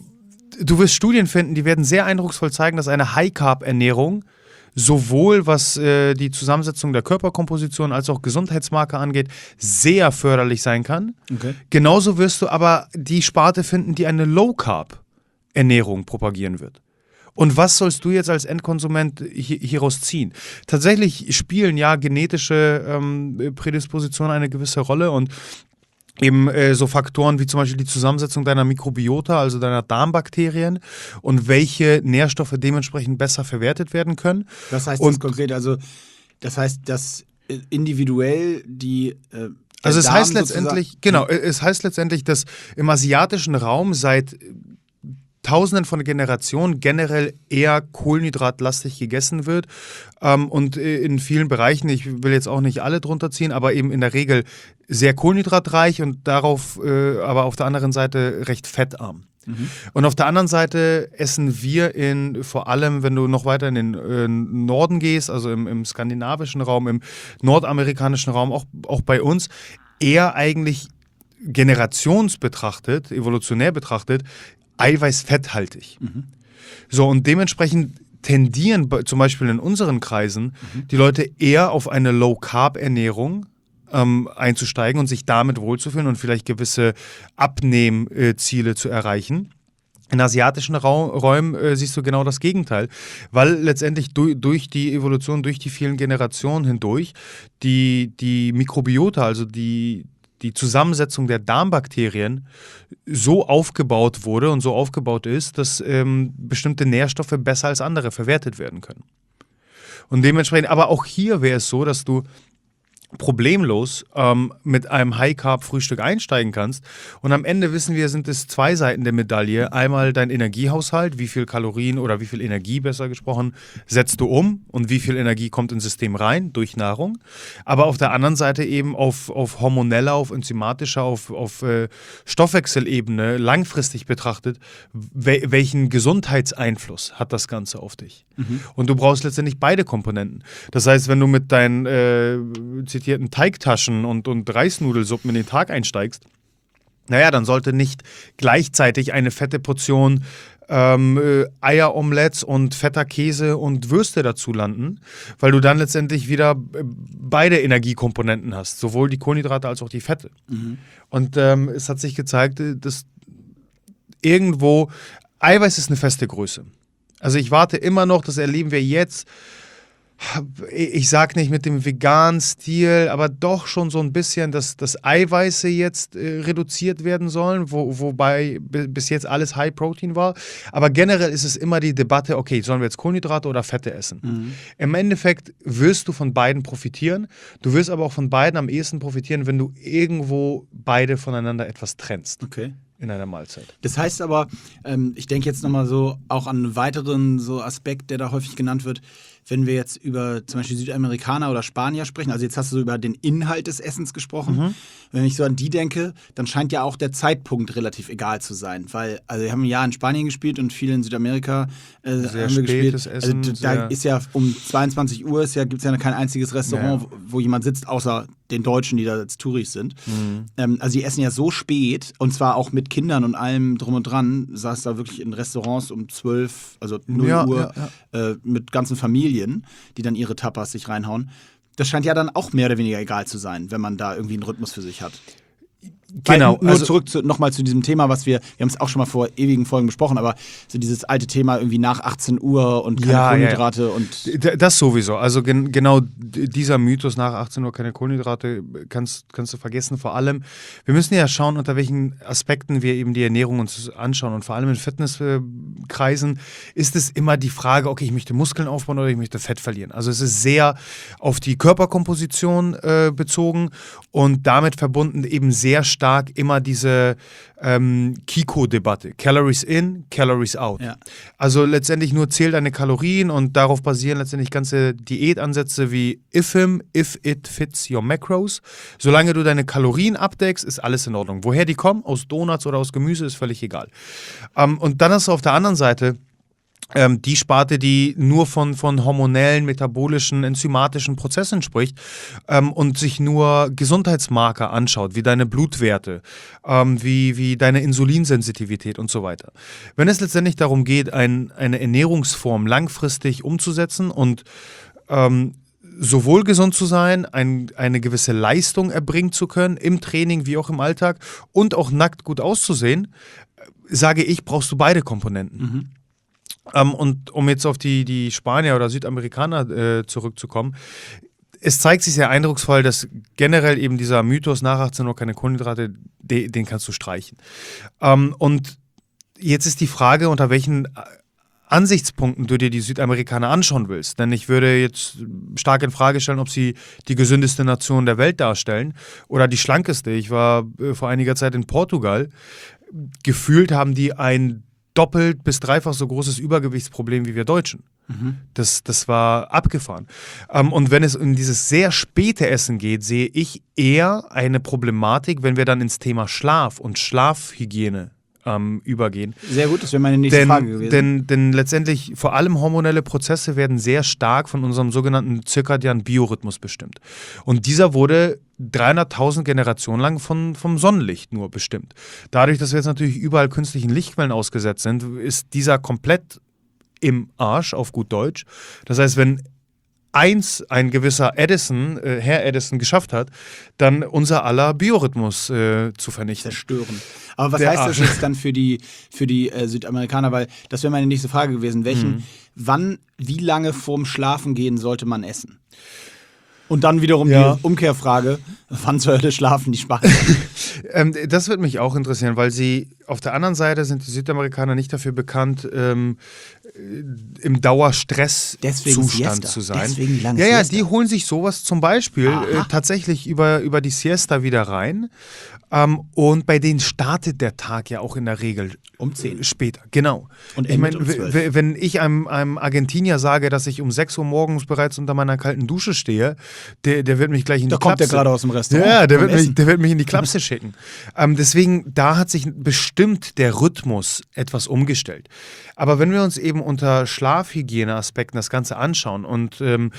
du wirst Studien finden, die werden sehr eindrucksvoll zeigen, dass eine High-Carb-Ernährung sowohl was äh, die Zusammensetzung der Körperkomposition als auch Gesundheitsmarker angeht, sehr förderlich sein kann. Okay. Genauso wirst du aber die Sparte finden, die eine Low-Carb-Ernährung propagieren wird. Und was sollst du jetzt als Endkonsument hi- hieraus ziehen? Tatsächlich spielen ja genetische ähm, Prädispositionen eine gewisse Rolle und eben äh, so Faktoren wie zum Beispiel die Zusammensetzung deiner Mikrobiota, also deiner Darmbakterien und welche Nährstoffe dementsprechend besser verwertet werden können. Was heißt und, das konkret? Also das heißt, dass individuell die äh, Also es Darm heißt letztendlich, genau, es heißt letztendlich, dass im asiatischen Raum seit Tausenden von Generationen generell eher kohlenhydratlastig gegessen wird ähm, und in vielen Bereichen, ich will jetzt auch nicht alle drunter ziehen, aber eben in der Regel sehr kohlenhydratreich und darauf äh, aber auf der anderen Seite recht fettarm. Mhm. Und auf der anderen Seite essen wir in, vor allem, wenn du noch weiter in den äh, Norden gehst, also im, im skandinavischen Raum, im nordamerikanischen Raum, auch, auch bei uns, eher eigentlich generationsbetrachtet, evolutionär betrachtet, eiweißfetthaltig. Mhm. So, und dementsprechend tendieren zum Beispiel in unseren Kreisen mhm. die Leute eher auf eine Low-Carb-Ernährung ähm, einzusteigen und sich damit wohlzufühlen und vielleicht gewisse Abnehmziele zu erreichen. In asiatischen Raum, Räumen äh, siehst du genau das Gegenteil, weil letztendlich du, durch die Evolution, durch die vielen Generationen hindurch, die, die Mikrobiota, also die die Zusammensetzung der Darmbakterien so aufgebaut wurde und so aufgebaut ist, dass ähm, bestimmte Nährstoffe besser als andere verwertet werden können. Und dementsprechend, aber auch hier wäre es so, dass du problemlos ähm, mit einem High-Carb-Frühstück einsteigen kannst. Und am Ende wissen wir, sind es zwei Seiten der Medaille. Einmal dein Energiehaushalt, wie viel Kalorien oder wie viel Energie, besser gesprochen, setzt du um und wie viel Energie kommt ins System rein durch Nahrung. Aber auf der anderen Seite eben auf, auf hormoneller, auf enzymatischer, auf, auf äh, Stoffwechselebene langfristig betrachtet, wel- welchen Gesundheitseinfluss hat das Ganze auf dich? Mhm. Und du brauchst letztendlich beide Komponenten. Das heißt, wenn du mit deinen äh, zitierten Teigtaschen und, und Reisnudelsuppen in den Tag einsteigst, naja, dann sollte nicht gleichzeitig eine fette Portion ähm, äh, Eieromelettes und fetter Käse und Würste dazu landen, weil du dann letztendlich wieder äh, beide Energiekomponenten hast, sowohl die Kohlenhydrate als auch die Fette. Mhm. Und ähm, es hat sich gezeigt, dass irgendwo Eiweiß ist eine feste Größe. Also ich warte immer noch, das erleben wir jetzt, Ich sag nicht mit dem veganen Stil, aber doch schon so ein bisschen, dass das Eiweiße jetzt äh, reduziert werden sollen, wo, wobei b- bis jetzt alles High Protein war. Aber generell ist es immer die Debatte, okay, sollen wir jetzt Kohlenhydrate oder Fette essen? Mhm. Im Endeffekt wirst du von beiden profitieren. Du wirst aber auch von beiden am ehesten profitieren, wenn du irgendwo beide voneinander etwas trennst. Okay. In einer Mahlzeit. Das heißt aber, ähm, ich denke jetzt nochmal so auch an einen weiteren so Aspekt, der da häufig genannt wird, wenn wir jetzt über zum Beispiel Südamerikaner oder Spanier sprechen, also jetzt hast du so über den Inhalt des Essens gesprochen, mhm. wenn ich so an die denke, dann scheint ja auch der Zeitpunkt relativ egal zu sein, weil, also wir haben ein Jahr in Spanien gespielt und viel in Südamerika äh, sehr haben wir gespielt. Essen, also da ist ja um zweiundzwanzig Uhr ist ja, gibt es ja kein einziges Restaurant, ja. wo, wo jemand sitzt, außer den Deutschen, die da als Touris sind. Mhm. Ähm, also die essen ja so spät und zwar auch mit Kindern und allem drum und dran, saß da wirklich in Restaurants um zwölf, also null ja, Uhr ja, ja. Äh, mit ganzen Familien, die dann ihre Tapas sich reinhauen. Das scheint ja dann auch mehr oder weniger egal zu sein, wenn man da irgendwie einen Rhythmus für sich hat. Genau. Weil, nur also, zurück zu, nochmal zu diesem Thema, was wir, wir haben es auch schon mal vor ewigen Folgen besprochen, aber so dieses alte Thema irgendwie nach achtzehn Uhr und keine ja, Kohlenhydrate ja, ja. und... Das sowieso. Also gen, genau dieser Mythos nach achtzehn Uhr keine Kohlenhydrate kannst, kannst du vergessen. Vor allem, wir müssen ja schauen, unter welchen Aspekten wir eben die Ernährung uns anschauen. Und vor allem in Fitnesskreisen ist es immer die Frage, okay, ich möchte Muskeln aufbauen oder ich möchte Fett verlieren. Also es ist sehr auf die Körperkomposition äh, bezogen und damit verbunden eben sehr stark immer diese ähm, Kiko-Debatte. Calories in, Calories out. Ja. Also letztendlich nur zähl deine Kalorien und darauf basieren letztendlich ganze Diätansätze wie I F I M, if it fits your macros. Solange du deine Kalorien abdeckst, ist alles in Ordnung. Woher die kommen, aus Donuts oder aus Gemüse, ist völlig egal. Ähm, und dann hast du auf der anderen Seite Ähm, die Sparte, die nur von, von hormonellen, metabolischen, enzymatischen Prozessen spricht ähm, und sich nur Gesundheitsmarker anschaut, wie deine Blutwerte, ähm, wie, wie deine Insulinsensitivität und so weiter. Wenn es letztendlich darum geht, ein, eine Ernährungsform langfristig umzusetzen und ähm, sowohl gesund zu sein, ein, eine gewisse Leistung erbringen zu können, im Training wie auch im Alltag und auch nackt gut auszusehen, sage ich, brauchst du beide Komponenten. Mhm. Um, und um jetzt auf die, die Spanier oder Südamerikaner äh, zurückzukommen, es zeigt sich sehr eindrucksvoll, dass generell eben dieser Mythos nach achtzehn Uhr keine Kohlenhydrate, de, den kannst du streichen. Um, und jetzt ist die Frage, unter welchen Ansichtspunkten du dir die Südamerikaner anschauen willst. Denn ich würde jetzt stark in Frage stellen, ob sie die gesündeste Nation der Welt darstellen oder die schlankeste. Ich war äh, vor einiger Zeit in Portugal. Gefühlt haben die ein doppelt bis dreifach so großes Übergewichtsproblem wie wir Deutschen. Mhm. Das, das war abgefahren. Ähm, und wenn es um dieses sehr späte Essen geht, sehe ich eher eine Problematik, wenn wir dann ins Thema Schlaf und Schlafhygiene ähm, übergehen. Sehr gut, das wäre meine nächste denn, Frage gewesen. Denn, denn letztendlich, vor allem hormonelle Prozesse werden sehr stark von unserem sogenannten zirkadianen Biorhythmus bestimmt. Und dieser wurde dreihunderttausend Generationen lang von, vom Sonnenlicht nur bestimmt. Dadurch, dass wir jetzt natürlich überall künstlichen Lichtquellen ausgesetzt sind, ist dieser komplett im Arsch, auf gut Deutsch. Das heißt, wenn eins ein gewisser Edison, äh, Herr Edison, geschafft hat, dann unser aller Biorhythmus äh, zu vernichten. Zerstören. Aber was Der heißt Arsch. das jetzt dann für die, für die äh, Südamerikaner? Weil das wäre meine nächste Frage gewesen. Welchen, mhm. wann, wie lange vorm Schlafengehen sollte man essen? Und dann wiederum ja. die Umkehrfrage, wann zur Hölle schlafen die Spanier? ähm, das würde mich auch interessieren, weil sie auf der anderen Seite sind die Südamerikaner nicht dafür bekannt, ähm, im Dauerstresszustand zu sein. Deswegen die lange ja, ja, Siesta. die holen sich sowas zum Beispiel äh, tatsächlich über, über die Siesta wieder rein. Ähm, und bei denen startet der Tag ja auch in der Regel um zehn später. Genau. Und ich meine, um zwölf wenn ich einem, einem Argentinier sage, dass ich um sechs Uhr morgens bereits unter meiner kalten Dusche stehe, der, der wird mich gleich in da die Klapse... Da kommt der gerade aus dem Restaurant. Ja, der wird, mich, der wird mich in die Klapse schicken. Ähm, deswegen, da hat sich bestimmt der Rhythmus etwas umgestellt. Aber wenn wir uns eben unter Schlafhygieneaspekten das Ganze anschauen und ähm,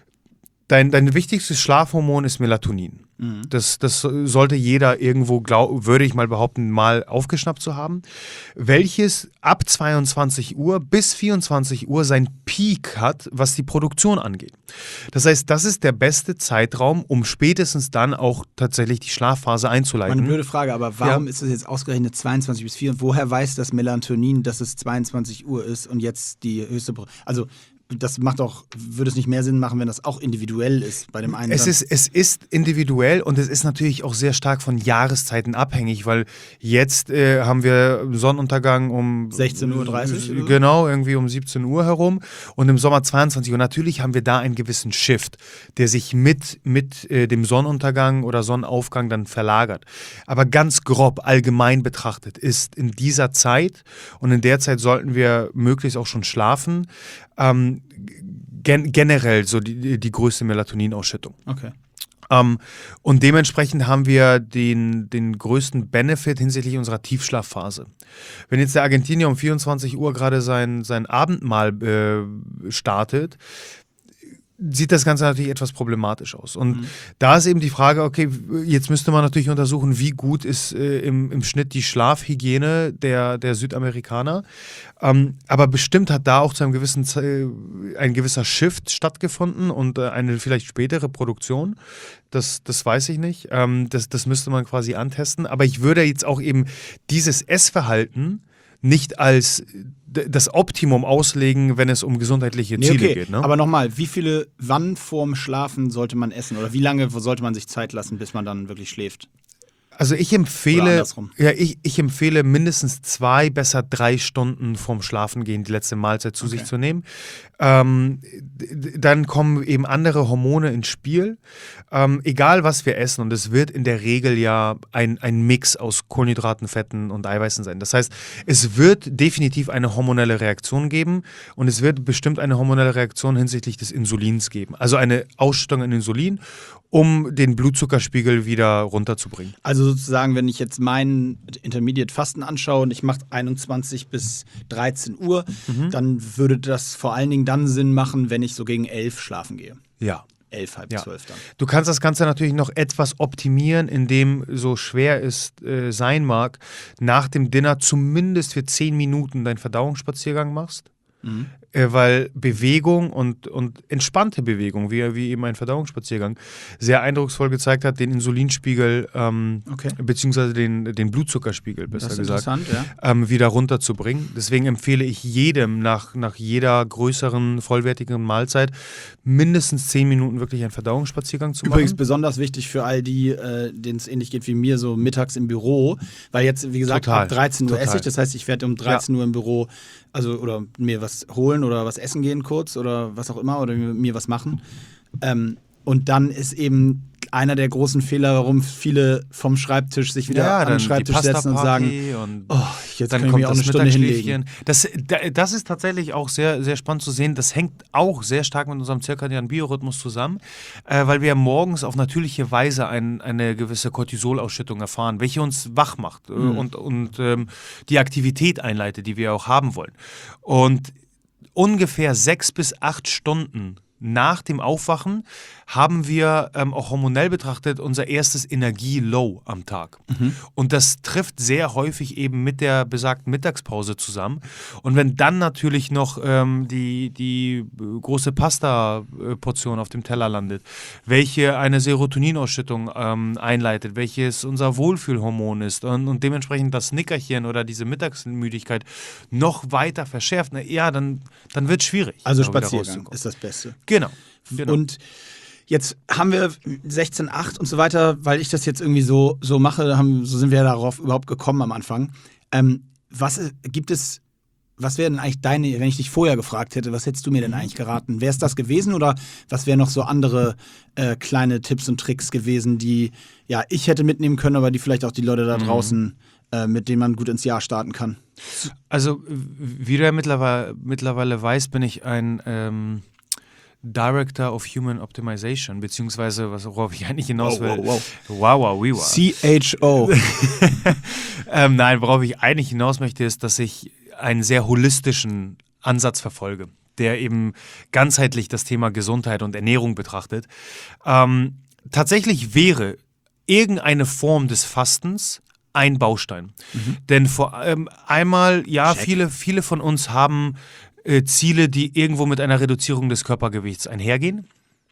dein, dein wichtigstes Schlafhormon ist Melatonin. Mhm. Das, das sollte jeder irgendwo, glaub, würde ich mal behaupten, mal aufgeschnappt zu haben. Welches ab zweiundzwanzig Uhr bis vierundzwanzig Uhr sein Peak hat, was die Produktion angeht. Das heißt, das ist der beste Zeitraum, um spätestens dann auch tatsächlich die Schlafphase einzuleiten. Eine blöde Frage, aber warum ja. ist es jetzt ausgerechnet zweiundzwanzig bis vier? Woher weiß das Melatonin, dass es zweiundzwanzig Uhr ist und jetzt die höchste... Pro- also das macht auch, würde es nicht mehr Sinn machen, wenn das auch individuell ist bei dem einen? Es ist, es ist individuell und es ist natürlich auch sehr stark von Jahreszeiten abhängig, weil jetzt äh, haben wir Sonnenuntergang um sechzehn Uhr dreißig? Äh, genau, irgendwie um siebzehn Uhr herum und im Sommer zweiundzwanzig Uhr. Natürlich haben wir da einen gewissen Shift, der sich mit, mit äh, dem Sonnenuntergang oder Sonnenaufgang dann verlagert. Aber ganz grob, allgemein betrachtet, ist in dieser Zeit und in der Zeit sollten wir möglichst auch schon schlafen, ähm, gen- generell so die, die größte Melatoninausschüttung. Okay. Ähm, und dementsprechend haben wir den, den größten Benefit hinsichtlich unserer Tiefschlafphase. Wenn jetzt der Argentinier um vierundzwanzig Uhr gerade sein, sein Abendmahl äh, startet, sieht das Ganze natürlich etwas problematisch aus. Und mhm. da ist eben die Frage, okay, jetzt müsste man natürlich untersuchen, wie gut ist äh, im, im Schnitt die Schlafhygiene der, der Südamerikaner. Ähm, aber bestimmt hat da auch zu einem gewissen äh, ein gewisser Shift stattgefunden und äh, eine vielleicht spätere Produktion. Das, das weiß ich nicht. Ähm, das, das müsste man quasi antesten. Aber ich würde jetzt auch eben dieses Essverhalten nicht als das Optimum auslegen, wenn es um gesundheitliche nee, Ziele okay. geht. Ne? Aber nochmal, wie viele, wann vorm Schlafen sollte man essen? Oder wie lange sollte man sich Zeit lassen, bis man dann wirklich schläft? Also ich empfehle, ja, ich, ich empfehle mindestens zwei, besser drei Stunden vorm Schlafengehen die letzte Mahlzeit zu okay. sich zu nehmen. Ähm, d- dann kommen eben andere Hormone ins Spiel. Ähm, egal was wir essen, und es wird in der Regel ja ein, ein Mix aus Kohlenhydraten, Fetten und Eiweißen sein. Das heißt, es wird definitiv eine hormonelle Reaktion geben und es wird bestimmt eine hormonelle Reaktion hinsichtlich des Insulins geben. Also eine Ausschüttung an Insulin, um den Blutzuckerspiegel wieder runterzubringen. Also sozusagen, wenn ich jetzt meinen Intermediate Fasten anschaue und ich mache einundzwanzig bis dreizehn Uhr, mhm. dann würde das vor allen Dingen dann Sinn machen, wenn ich so gegen elf schlafen gehe. Ja. Elf, halb ja. zwölf dann. Du kannst das Ganze natürlich noch etwas optimieren, indem, so schwer es äh, sein mag, nach dem Dinner zumindest für zehn Minuten deinen Verdauungsspaziergang machst. Mhm. Äh, weil Bewegung und, und entspannte Bewegung, wie, wie eben ein Verdauungsspaziergang, sehr eindrucksvoll gezeigt hat, den Insulinspiegel ähm, okay. beziehungsweise den, den Blutzuckerspiegel, besser das ist gesagt, ja. ähm, wieder runterzubringen. Deswegen empfehle ich jedem nach, nach jeder größeren, vollwertigen Mahlzeit mindestens zehn Minuten wirklich einen Verdauungsspaziergang zu machen. Übrigens besonders wichtig für all die, äh, denen es ähnlich geht wie mir, so mittags im Büro, weil jetzt, wie gesagt, Total. ab dreizehn Uhr Total. esse ich, das heißt, ich werde um dreizehn Uhr im Büro, also oder mir was holen oder was essen gehen kurz oder was auch immer oder mir was machen. Ähm, und dann ist eben einer der großen Fehler, warum viele vom Schreibtisch sich wieder ja, an den Schreibtisch setzen und sagen, und oh, jetzt dann kann ich kommt mir auch das eine Stunde hinlegen. Das, das ist tatsächlich auch sehr, sehr spannend zu sehen. Das hängt auch sehr stark mit unserem zirkadianen Biorhythmus zusammen, äh, weil wir morgens auf natürliche Weise ein, eine gewisse Cortisolausschüttung erfahren, welche uns wach macht äh, mhm. und, und ähm, die Aktivität einleitet, die wir auch haben wollen. Und ungefähr sechs bis acht Stunden nach dem Aufwachen haben wir ähm, auch hormonell betrachtet unser erstes Energie-Low am Tag. Mhm. Und das trifft sehr häufig eben mit der besagten Mittagspause zusammen. Und wenn dann natürlich noch ähm, die, die große Pasta-Portion auf dem Teller landet, welche eine Serotoninausschüttung ähm, einleitet, welches unser Wohlfühlhormon ist und, und dementsprechend das Nickerchen oder diese Mittagsmüdigkeit noch weiter verschärft, na, ja, dann, dann wird es schwierig. Also Spaziergang ist das Beste. Genau. genau. Und jetzt haben wir sechzehn Komma acht und so weiter, weil ich das jetzt irgendwie so, so mache, haben, so sind wir darauf überhaupt gekommen am Anfang. Ähm, was gibt es, was wäre denn eigentlich deine, wenn ich dich vorher gefragt hätte, was hättest du mir denn eigentlich geraten? Wäre es das gewesen oder was wären noch so andere äh, kleine Tipps und Tricks gewesen, die ja ich hätte mitnehmen können, aber die vielleicht auch die Leute da draußen, mhm. äh, mit denen man gut ins Jahr starten kann? Also, wie du ja mittlerweile, mittlerweile weißt, bin ich ein ähm Director of Human Optimization, beziehungsweise, was, worauf ich eigentlich hinaus will. Wow, wow, wow. wow, wow we C H O. ähm, nein, worauf ich eigentlich hinaus möchte, ist, dass ich einen sehr holistischen Ansatz verfolge, der eben ganzheitlich das Thema Gesundheit und Ernährung betrachtet. Ähm, tatsächlich wäre irgendeine Form des Fastens ein Baustein. Mhm. Denn vor allem einmal, ja, viele, viele von uns haben Äh, Ziele, die irgendwo mit einer Reduzierung des Körpergewichts einhergehen.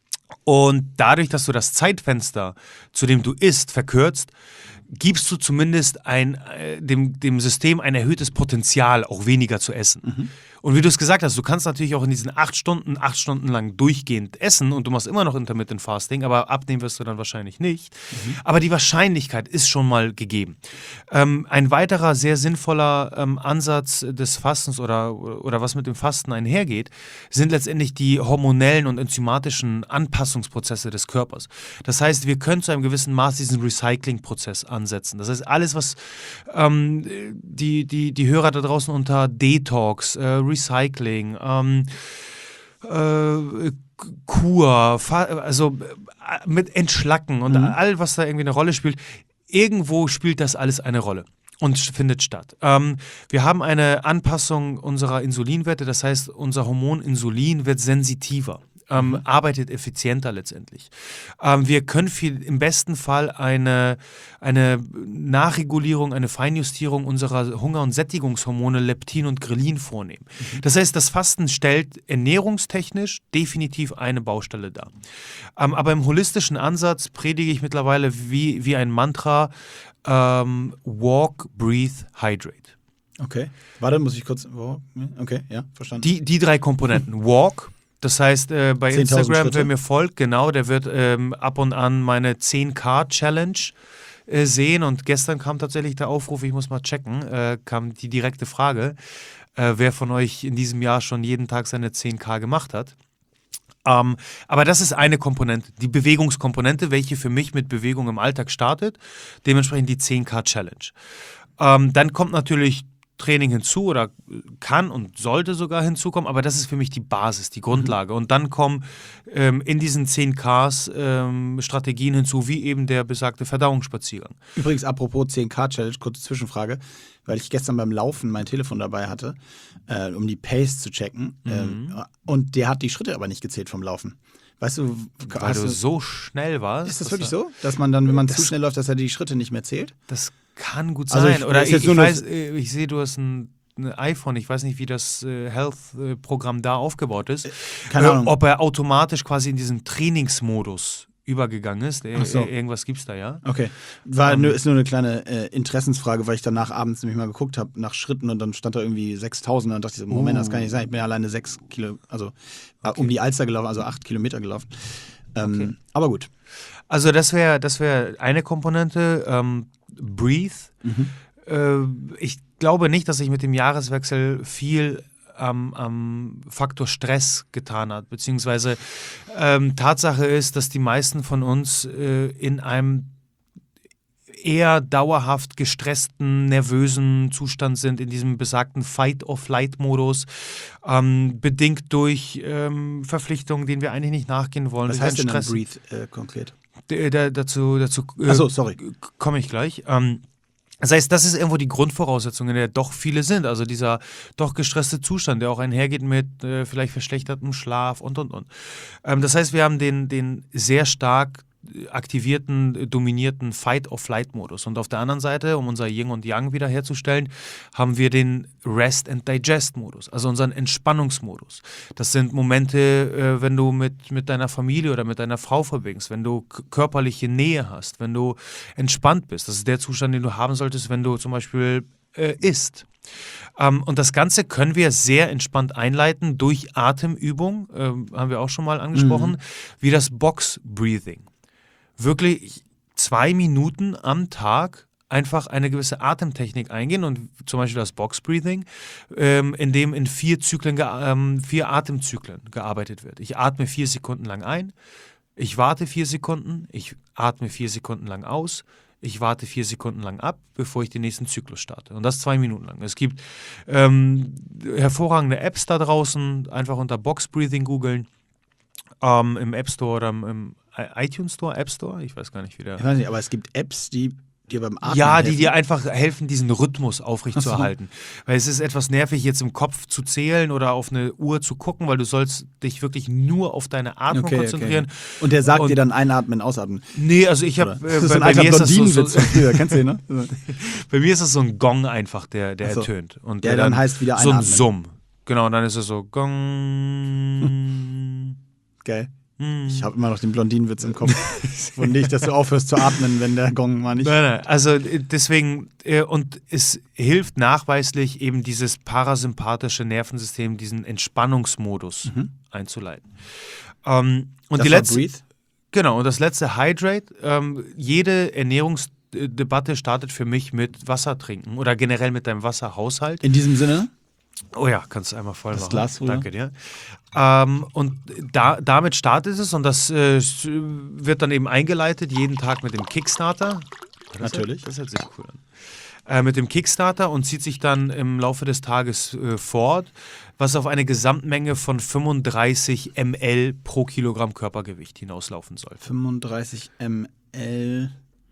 Und dadurch, dass du das Zeitfenster, zu dem du isst, verkürzt, gibst du zumindest ein, äh, dem, dem System ein erhöhtes Potenzial, auch weniger zu essen. Mhm. Und wie du es gesagt hast, du kannst natürlich auch in diesen acht Stunden, acht Stunden lang durchgehend essen und du machst immer noch Intermittent Fasting, aber abnehmen wirst du dann wahrscheinlich nicht. Mhm. Aber die Wahrscheinlichkeit ist schon mal gegeben. Ähm, ein weiterer sehr sinnvoller ähm, Ansatz des Fastens oder, oder was mit dem Fasten einhergeht, sind letztendlich die hormonellen und enzymatischen Anpassungsprozesse des Körpers. Das heißt, wir können zu einem gewissen Maß diesen Recycling-Prozess ansetzen. Das heißt, alles, was ähm, die, die, die Hörer da draußen unter Detox, äh, Recycling, ähm, äh, Kur, also äh, mit Entschlacken und mhm. all, was da irgendwie eine Rolle spielt, irgendwo spielt das alles eine Rolle und findet statt. Ähm, wir haben eine Anpassung unserer Insulinwerte, das heißt, unser Hormon Insulin wird sensitiver. Ähm, mhm. arbeitet effizienter letztendlich. Ähm, wir können viel, im besten Fall eine, eine Nachregulierung, eine Feinjustierung unserer Hunger- und Sättigungshormone Leptin und Grelin vornehmen. Mhm. Das heißt, das Fasten stellt ernährungstechnisch definitiv eine Baustelle dar. Ähm, aber im holistischen Ansatz predige ich mittlerweile wie, wie ein Mantra ähm, Walk, Breathe, Hydrate. Okay. Warte, muss ich kurz... Okay, ja, verstanden. Die, die drei Komponenten. Walk, das heißt, äh, bei Instagram, wer mir folgt, genau, der wird ähm, ab und an meine zehn K Challenge äh, sehen. Und gestern kam tatsächlich der Aufruf, ich muss mal checken, äh, kam die direkte Frage, äh, wer von euch in diesem Jahr schon jeden Tag seine zehn K gemacht hat. Ähm, aber das ist eine Komponente, die Bewegungskomponente, welche für mich mit Bewegung im Alltag startet. Dementsprechend die zehn K Challenge. Ähm, dann kommt natürlich Training hinzu oder kann und sollte sogar hinzukommen, aber das ist für mich die Basis, die Grundlage. Und dann kommen ähm, in diesen zehn Ks ähm, Strategien hinzu, wie eben der besagte Verdauungsspaziergang. Übrigens, apropos zehn K Challenge, kurze Zwischenfrage, weil ich gestern beim Laufen mein Telefon dabei hatte, äh, um die Pace zu checken. Mhm. Ähm, und der hat die Schritte aber nicht gezählt vom Laufen. Weißt du, weil du so schnell warst. Ist das wirklich so, dass man dann, wenn man zu schnell läuft, dass er die Schritte nicht mehr zählt? Das kann gut Also sein. ich- Oder ist ich, jetzt ich nur weiß, äh, ich sehe, du hast ein, ein iPhone. Ich weiß nicht, wie das äh, Health-Programm da aufgebaut ist. Keine Äh, Ahnung. Ob er automatisch quasi in diesen Trainingsmodus übergegangen ist. Äh, Ach so. äh, Irgendwas gibt's da, ja? Okay. War, Ähm. nur, ist nur eine kleine äh, Interessensfrage, weil ich danach abends nämlich mal geguckt habe nach Schritten und dann stand da irgendwie sechstausend und dann dachte ich so, Moment, Uh. das kann nicht sein. Ich bin ja alleine sechs Kilo, also äh, Okay. um die Alster gelaufen, also acht Kilometer gelaufen. Ähm, Okay. Aber gut. Also das wäre das wär eine Komponente. Ähm, Breathe. Mhm. Äh, ich glaube nicht, dass sich mit dem Jahreswechsel viel am, am Faktor Stress getan hat. Beziehungsweise ähm, Tatsache ist, dass die meisten von uns äh, in einem eher dauerhaft gestressten, nervösen Zustand sind, in diesem besagten Fight-or-Flight-Modus, ähm, bedingt durch ähm, Verpflichtungen, denen wir eigentlich nicht nachgehen wollen. Was durch heißt denn den dann Stress. Breathe äh, konkret? D- da- dazu dazu äh, Achso, sorry. komme ich gleich. Ähm, das heißt, das ist irgendwo die Grundvoraussetzung, in der doch viele sind. Also dieser doch gestresste Zustand, der auch einhergeht mit äh, vielleicht verschlechtertem Schlaf und, und, und. Ähm, das heißt, wir haben den, den sehr stark aktivierten, dominierten Fight-or-Flight-Modus. Und auf der anderen Seite, um unser Yin und Yang wiederherzustellen, haben wir den Rest-and-Digest-Modus, also unseren Entspannungsmodus. Das sind Momente, äh, wenn du mit, mit deiner Familie oder mit deiner Frau verbringst, wenn du k- körperliche Nähe hast, wenn du entspannt bist. Das ist der Zustand, den du haben solltest, wenn du zum Beispiel äh, isst. Ähm, und das Ganze können wir sehr entspannt einleiten durch Atemübung, ähm, haben wir auch schon mal angesprochen, Mhm. wie das Box-Breathing. Wirklich zwei Minuten am Tag einfach eine gewisse Atemtechnik eingehen und zum Beispiel das Box-Breathing, ähm, in dem in vier Zyklen, ge- ähm, vier Atemzyklen gearbeitet wird. Ich atme vier Sekunden lang ein, ich warte vier Sekunden, ich atme vier Sekunden lang aus, ich warte vier Sekunden lang ab, bevor ich den nächsten Zyklus starte. Und das zwei Minuten lang. Es gibt ähm, hervorragende Apps da draußen, einfach unter Box-Breathing googeln, ähm, im App Store oder im, im iTunes Store, App Store, ich weiß gar nicht, wie der... Ich weiß nicht, aber es gibt Apps, die dir beim Atmen Ja, die helfen. dir einfach helfen, diesen Rhythmus aufrecht Ach zu so. erhalten. Weil es ist etwas nervig, jetzt im Kopf zu zählen oder auf eine Uhr zu gucken, weil du sollst dich wirklich nur auf deine Atmung Okay, konzentrieren. okay. Und der sagt Und- dir dann einatmen, ausatmen. Nee, also ich habe, Oder? äh, Das ist bei, ein bei, alter mir ist das so, Blondinenwitz so, von früher. Kennst du den, ne? bei mir ist das so ein Gong einfach, der, der Ach so. ertönt. Und Der dann heißt wieder so ein einatmen. Summ. Genau, und dann ist es so Gong. Geil. Ich habe immer noch den Blondinenwitz im Kopf. Und nicht, dass du aufhörst zu atmen, wenn der Gong mal nicht... Nein, nein. Also deswegen, äh, und es hilft nachweislich eben dieses parasympathische Nervensystem, diesen Entspannungsmodus mhm. einzuleiten. Ähm, und das die war letzte, Breathe? Genau, und das letzte Hydrate. Ähm, jede Ernährungsdebatte startet für mich mit Wasser trinken oder generell mit deinem Wasserhaushalt. In diesem Sinne? Oh ja, kannst du einmal voll das machen. Glas, Danke dir. Ähm, und da, damit startet es und das äh, wird dann eben eingeleitet, jeden Tag mit dem Kickstarter. Das Natürlich. Hört, das hört sich cool an. Äh, mit dem Kickstarter und zieht sich dann im Laufe des Tages äh, fort, was auf eine Gesamtmenge von fünfunddreißig Milliliter pro Kilogramm Körpergewicht hinauslaufen soll. fünfunddreißig Milliliter.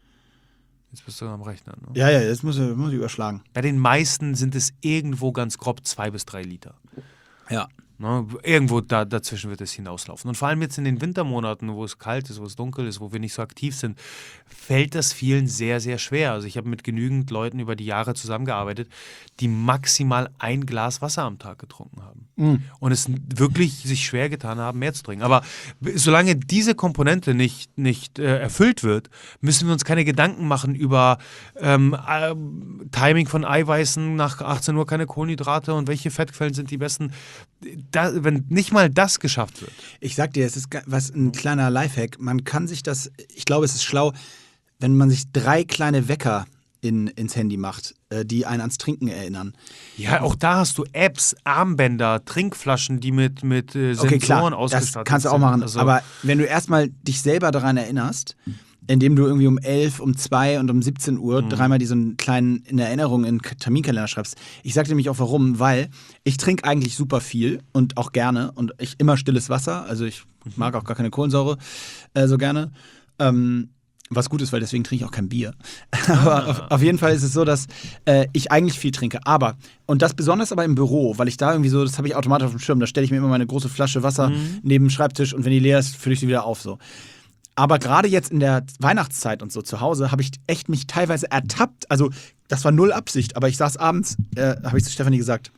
Jetzt bist du am Rechnen. Ne? Ja, ja, jetzt muss ich, muss ich überschlagen. Bei den meisten sind es irgendwo ganz grob zwei bis drei Liter. Ja. Ne, irgendwo da, dazwischen wird es hinauslaufen. Und vor allem jetzt in den Wintermonaten, wo es kalt ist, wo es dunkel ist, wo wir nicht so aktiv sind, fällt das vielen sehr, sehr schwer. Also ich habe mit genügend Leuten über die Jahre zusammengearbeitet, die maximal ein Glas Wasser am Tag getrunken haben. Mhm. Und es wirklich sich schwer getan haben, mehr zu trinken. Aber solange diese Komponente nicht, nicht äh, erfüllt wird, müssen wir uns keine Gedanken machen über ähm, äh, Timing von Eiweißen, nach achtzehn Uhr keine Kohlenhydrate und welche Fettquellen sind die besten. Da, wenn nicht mal das geschafft wird. Ich sag dir, es ist was ein kleiner Lifehack. Man kann sich das, ich glaube, es ist schlau, wenn man sich drei kleine Wecker in, ins Handy macht, äh, die einen ans Trinken erinnern. Ja, auch da hast du Apps, Armbänder, Trinkflaschen, die mit, mit äh, Sensoren okay, klar, ausgestattet sind. Das kannst du auch machen. Also, aber wenn du erstmal dich selber daran erinnerst, indem du irgendwie um elf, um zwei und um siebzehn Uhr mhm. dreimal diesen kleinen in Erinnerung in den Terminkalender schreibst. Ich sag dir nämlich auch warum, weil ich trinke eigentlich super viel und auch gerne und ich immer stilles Wasser, also ich mhm. mag auch gar keine Kohlensäure äh, so gerne. Ähm, was gut ist, weil deswegen trinke ich auch kein Bier. Aber ah. auf, auf jeden Fall ist es so, dass äh, ich eigentlich viel trinke. Aber, und das besonders aber im Büro, weil ich da irgendwie so, das habe ich automatisch auf dem Schirm, da stelle ich mir immer meine große Flasche Wasser mhm. neben dem Schreibtisch und wenn die leer ist, fülle ich sie wieder auf so. Aber gerade jetzt in der Weihnachtszeit und so zu Hause habe ich echt mich teilweise ertappt. Also das war null Absicht, aber ich saß abends, äh, habe ich zu Stefanie gesagt,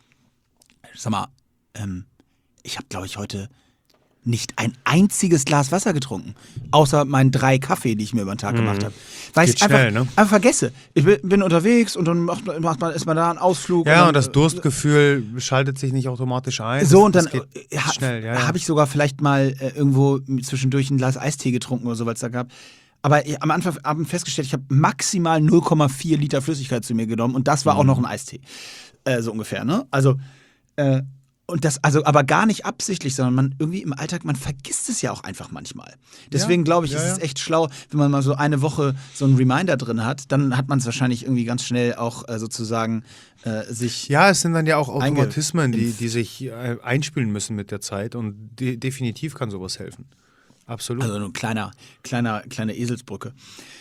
sag mal, ähm, ich habe, glaube ich, heute nicht ein einziges Glas Wasser getrunken. Außer meinen drei Kaffee, die ich mir über den Tag mhm. gemacht habe. Weil Geht ich einfach, schnell, ne? einfach vergesse. Ich bin unterwegs und dann macht, macht man, ist man da einen Ausflug. Ja, und, dann, und das Durstgefühl schaltet sich nicht automatisch ein. So, und dann ha, ja, ja. habe ich sogar vielleicht mal äh, irgendwo zwischendurch ein Glas Eistee getrunken oder so, weil es da gab. Aber ich, am Anfang Abend festgestellt, ich habe maximal null Komma vier Liter Flüssigkeit zu mir genommen und das war mhm. auch noch ein Eistee. Äh, so ungefähr, ne? Also, äh, und das, also aber gar nicht absichtlich, sondern man irgendwie im Alltag, man vergisst es ja auch einfach manchmal. Deswegen ja, glaube ich, ja, ist ja. es echt schlau, wenn man mal so eine Woche so einen Reminder drin hat, dann hat man es wahrscheinlich irgendwie ganz schnell auch äh, sozusagen äh, sich. Ja, es sind dann ja auch Automatismen, die, die sich äh, einspielen müssen mit der Zeit und de- definitiv kann sowas helfen. Absolut. Also ein kleiner, kleiner, kleine Eselsbrücke.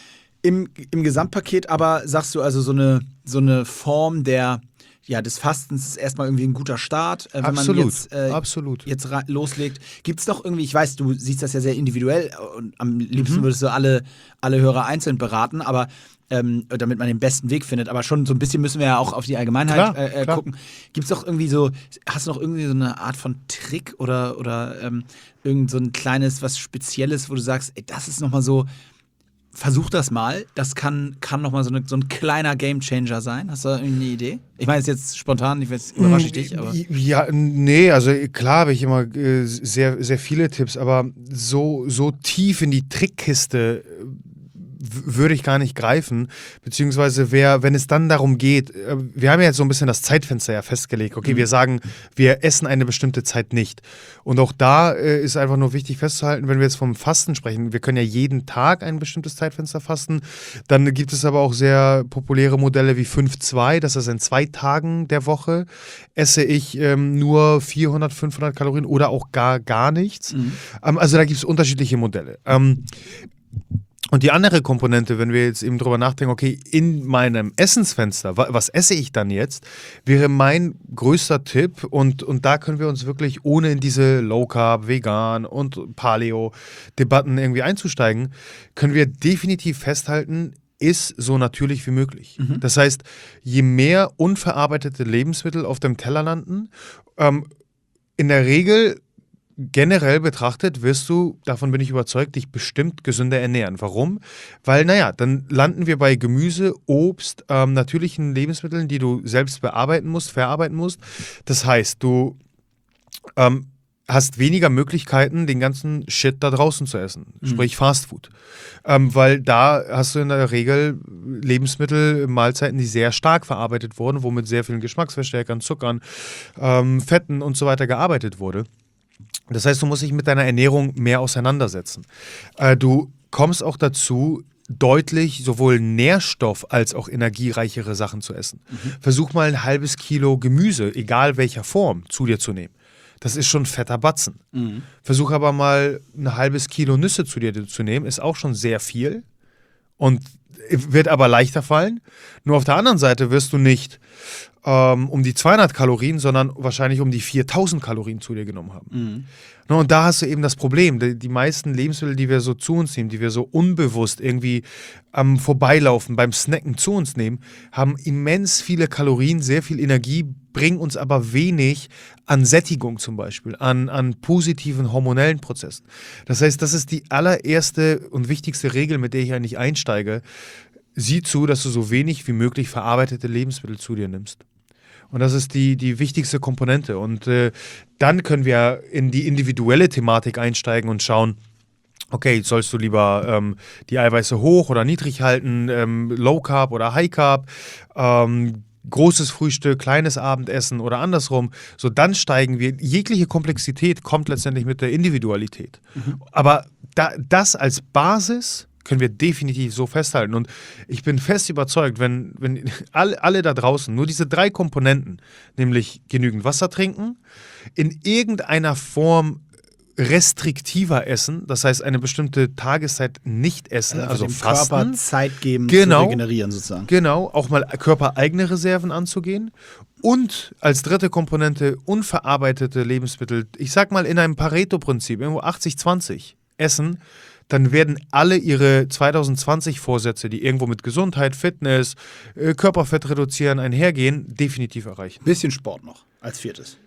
Im, im Gesamtpaket aber sagst du also so eine, so eine Form der Ja, des Fastens ist erstmal irgendwie ein guter Start, äh, wenn absolut, man jetzt, äh, absolut. jetzt ra- loslegt. Gibt es doch irgendwie, ich weiß, du siehst das ja sehr individuell und am liebsten mhm. würdest du alle, alle Hörer einzeln beraten, aber ähm, damit man den besten Weg findet. Aber schon so ein bisschen müssen wir ja auch auf die Allgemeinheit klar, äh, äh, klar. gucken. Gibt es doch irgendwie so, hast du noch irgendwie so eine Art von Trick oder, oder ähm, irgend so ein kleines, was Spezielles, wo du sagst, ey, das ist nochmal so, versuch das mal. Das kann, kann nochmal so, so ein kleiner Gamechanger sein. Hast du da irgendwie eine Idee? Ich meine, es ist jetzt spontan, ich weiß, überrasche ich dich, aber. Ja, nee, also klar habe ich immer äh, sehr, sehr viele Tipps, aber so, so tief in die Trickkiste würde ich gar nicht greifen, beziehungsweise wer, wenn es dann darum geht, wir haben ja jetzt so ein bisschen das Zeitfenster ja festgelegt, okay, mhm. wir sagen, wir essen eine bestimmte Zeit nicht und auch da äh, ist einfach nur wichtig festzuhalten, wenn wir jetzt vom Fasten sprechen, wir können ja jeden Tag ein bestimmtes Zeitfenster fasten, dann gibt es aber auch sehr populäre Modelle wie fünf zwei, das heißt in zwei Tagen der Woche esse ich ähm, nur vierhundert, fünfhundert Kalorien oder auch gar, gar nichts, mhm. ähm, also da gibt es unterschiedliche Modelle. Ähm, Und die andere Komponente, wenn wir jetzt eben drüber nachdenken, okay, in meinem Essensfenster, was esse ich dann jetzt, wäre mein größter Tipp und, und da können wir uns wirklich, ohne in diese Low-Carb, Vegan und Paleo-Debatten irgendwie einzusteigen, können wir definitiv festhalten, ist so natürlich wie möglich. Mhm. Das heißt, je mehr unverarbeitete Lebensmittel auf dem Teller landen, ähm, in der Regel generell betrachtet wirst du, davon bin ich überzeugt, dich bestimmt gesünder ernähren. Warum? Weil, naja, dann landen wir bei Gemüse, Obst, ähm, natürlichen Lebensmitteln, die du selbst bearbeiten musst, verarbeiten musst. Das heißt, du ähm, hast weniger Möglichkeiten, den ganzen Shit da draußen zu essen, mhm. sprich Fastfood. Ähm, weil da hast du in der Regel Lebensmittel, Mahlzeiten, die sehr stark verarbeitet wurden, wo mit sehr vielen Geschmacksverstärkern, Zuckern, ähm, Fetten und so weiter gearbeitet wurde. Das heißt, du musst dich mit deiner Ernährung mehr auseinandersetzen. Äh, du kommst auch dazu, deutlich sowohl Nährstoff- als auch energiereichere Sachen zu essen. Mhm. Versuch mal ein halbes Kilo Gemüse, egal welcher Form, zu dir zu nehmen. Das ist schon fetter Batzen. Mhm. Versuch aber mal ein halbes Kilo Nüsse zu dir zu nehmen, ist auch schon sehr viel und wird aber leichter fallen. Nur auf der anderen Seite wirst du nicht ähm, um die zweihundert Kalorien, sondern wahrscheinlich um die viertausend Kalorien zu dir genommen haben. Mhm. No, und da hast du eben das Problem. Die, die meisten Lebensmittel, die wir so zu uns nehmen, die wir so unbewusst irgendwie am Vorbeilaufen, beim Snacken zu uns nehmen, haben immens viele Kalorien, sehr viel Energie, bringen uns aber wenig an Sättigung zum Beispiel, an, an positiven hormonellen Prozessen. Das heißt, das ist die allererste und wichtigste Regel, mit der ich eigentlich einsteige. Sieh zu, dass du so wenig wie möglich verarbeitete Lebensmittel zu dir nimmst. Und das ist die, die wichtigste Komponente. Und äh, dann können wir in die individuelle Thematik einsteigen und schauen, okay, sollst du lieber ähm, die Eiweiße hoch oder niedrig halten, ähm, Low Carb oder High Carb, ähm, großes Frühstück, kleines Abendessen oder andersrum. So, dann steigen wir. Jegliche Komplexität kommt letztendlich mit der Individualität. Mhm. Aber da, das als Basis können wir definitiv so festhalten. Und ich bin fest überzeugt, wenn, wenn alle, alle da draußen nur diese drei Komponenten, nämlich genügend Wasser trinken, in irgendeiner Form restriktiver essen, das heißt eine bestimmte Tageszeit nicht essen, also, also dem fasten. Körper Zeit geben, genau, zu regenerieren sozusagen. Genau, auch mal körpereigene Reserven anzugehen und als dritte Komponente unverarbeitete Lebensmittel, ich sag mal in einem Pareto-Prinzip, irgendwo achtzig zwanzig essen, dann werden alle ihre zwanzig zwanzig Vorsätze, die irgendwo mit Gesundheit, Fitness, Körperfett reduzieren einhergehen, definitiv erreichen. Bisschen Sport noch als viertes.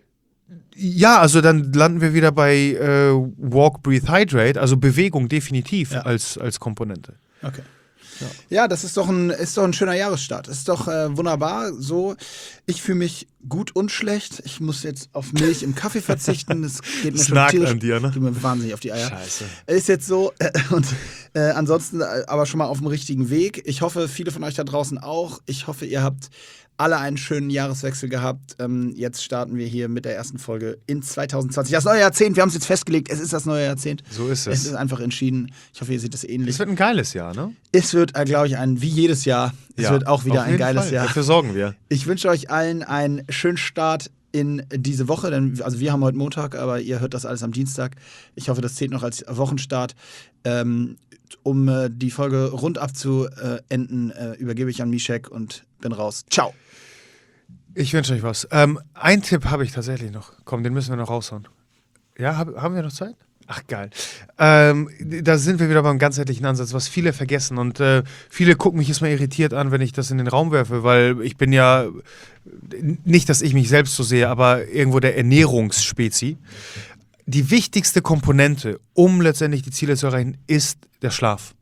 Ja, also dann landen wir wieder bei äh, Walk, Breathe, Hydrate, also Bewegung definitiv ja. als, als Komponente. Okay. Ja. ja, das ist doch ein, ist doch ein schöner Jahresstart. Ist doch äh, wunderbar. So, ich fühle mich gut und schlecht. Ich muss jetzt auf Milch im Kaffee verzichten. Das geht mir schon tierisch, an dir, ne? Geht mir wahnsinnig auf die Eier. Scheiße. Ist jetzt so. Äh, und äh, ansonsten äh, aber schon mal auf dem richtigen Weg. Ich hoffe, viele von euch da draußen auch. Ich hoffe, ihr habt alle einen schönen Jahreswechsel gehabt. Ähm, jetzt starten wir hier mit der ersten Folge in zwanzig zwanzig. Das neue Jahrzehnt, wir haben es jetzt festgelegt, es ist das neue Jahrzehnt. So ist es. Es ist einfach entschieden. Ich hoffe, ihr seht es ähnlich. Es wird ein geiles Jahr, ne? Es wird, äh, glaube ich, ein, wie jedes Jahr, es ja, wird auch wieder ein geiles Fall. Jahr. Dafür sorgen wir. Ich wünsche euch allen einen schönen Start in diese Woche, denn also wir haben heute Montag, aber ihr hört das alles am Dienstag. Ich hoffe, das zählt noch als Wochenstart. Ähm, um äh, die Folge rund abzuenden, äh, übergebe ich an Mishek und bin raus. Ciao. Ich wünsche euch was. Ähm, ein Tipp habe ich tatsächlich noch. Komm, den müssen wir noch raushauen. Ja, hab, haben wir noch Zeit? Ach, geil. Ähm, da sind wir wieder beim ganzheitlichen Ansatz, was viele vergessen. Und äh, viele gucken mich jetzt mal irritiert an, wenn ich das in den Raum werfe, weil ich bin ja, nicht, dass ich mich selbst so sehe, aber irgendwo der Ernährungsspezi. Die wichtigste Komponente, um letztendlich die Ziele zu erreichen, ist der Schlaf.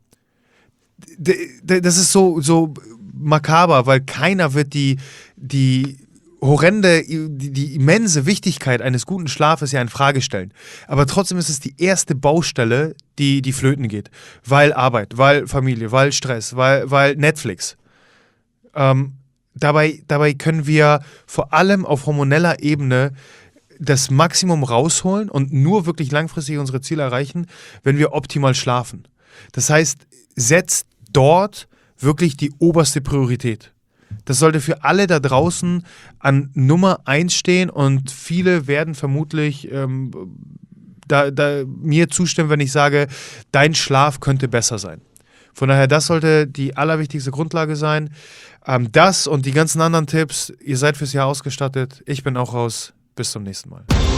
Das ist so, so makaber, weil keiner wird die, die horrende, die, die immense Wichtigkeit eines guten Schlafes ja in Frage stellen. Aber trotzdem ist es die erste Baustelle, die, die flöten geht. Weil Arbeit, weil Familie, weil Stress, weil, weil Netflix. Ähm, dabei, dabei können wir vor allem auf hormoneller Ebene das Maximum rausholen und nur wirklich langfristig unsere Ziele erreichen, wenn wir optimal schlafen. Das heißt, setzt dort wirklich die oberste Priorität. Das sollte für alle da draußen an Nummer eins stehen und viele werden vermutlich ähm, da, da mir zustimmen, wenn ich sage, dein Schlaf könnte besser sein. Von daher, das sollte die allerwichtigste Grundlage sein. Ähm, das und die ganzen anderen Tipps, ihr seid fürs Jahr ausgestattet. Ich bin auch raus. Bis zum nächsten Mal.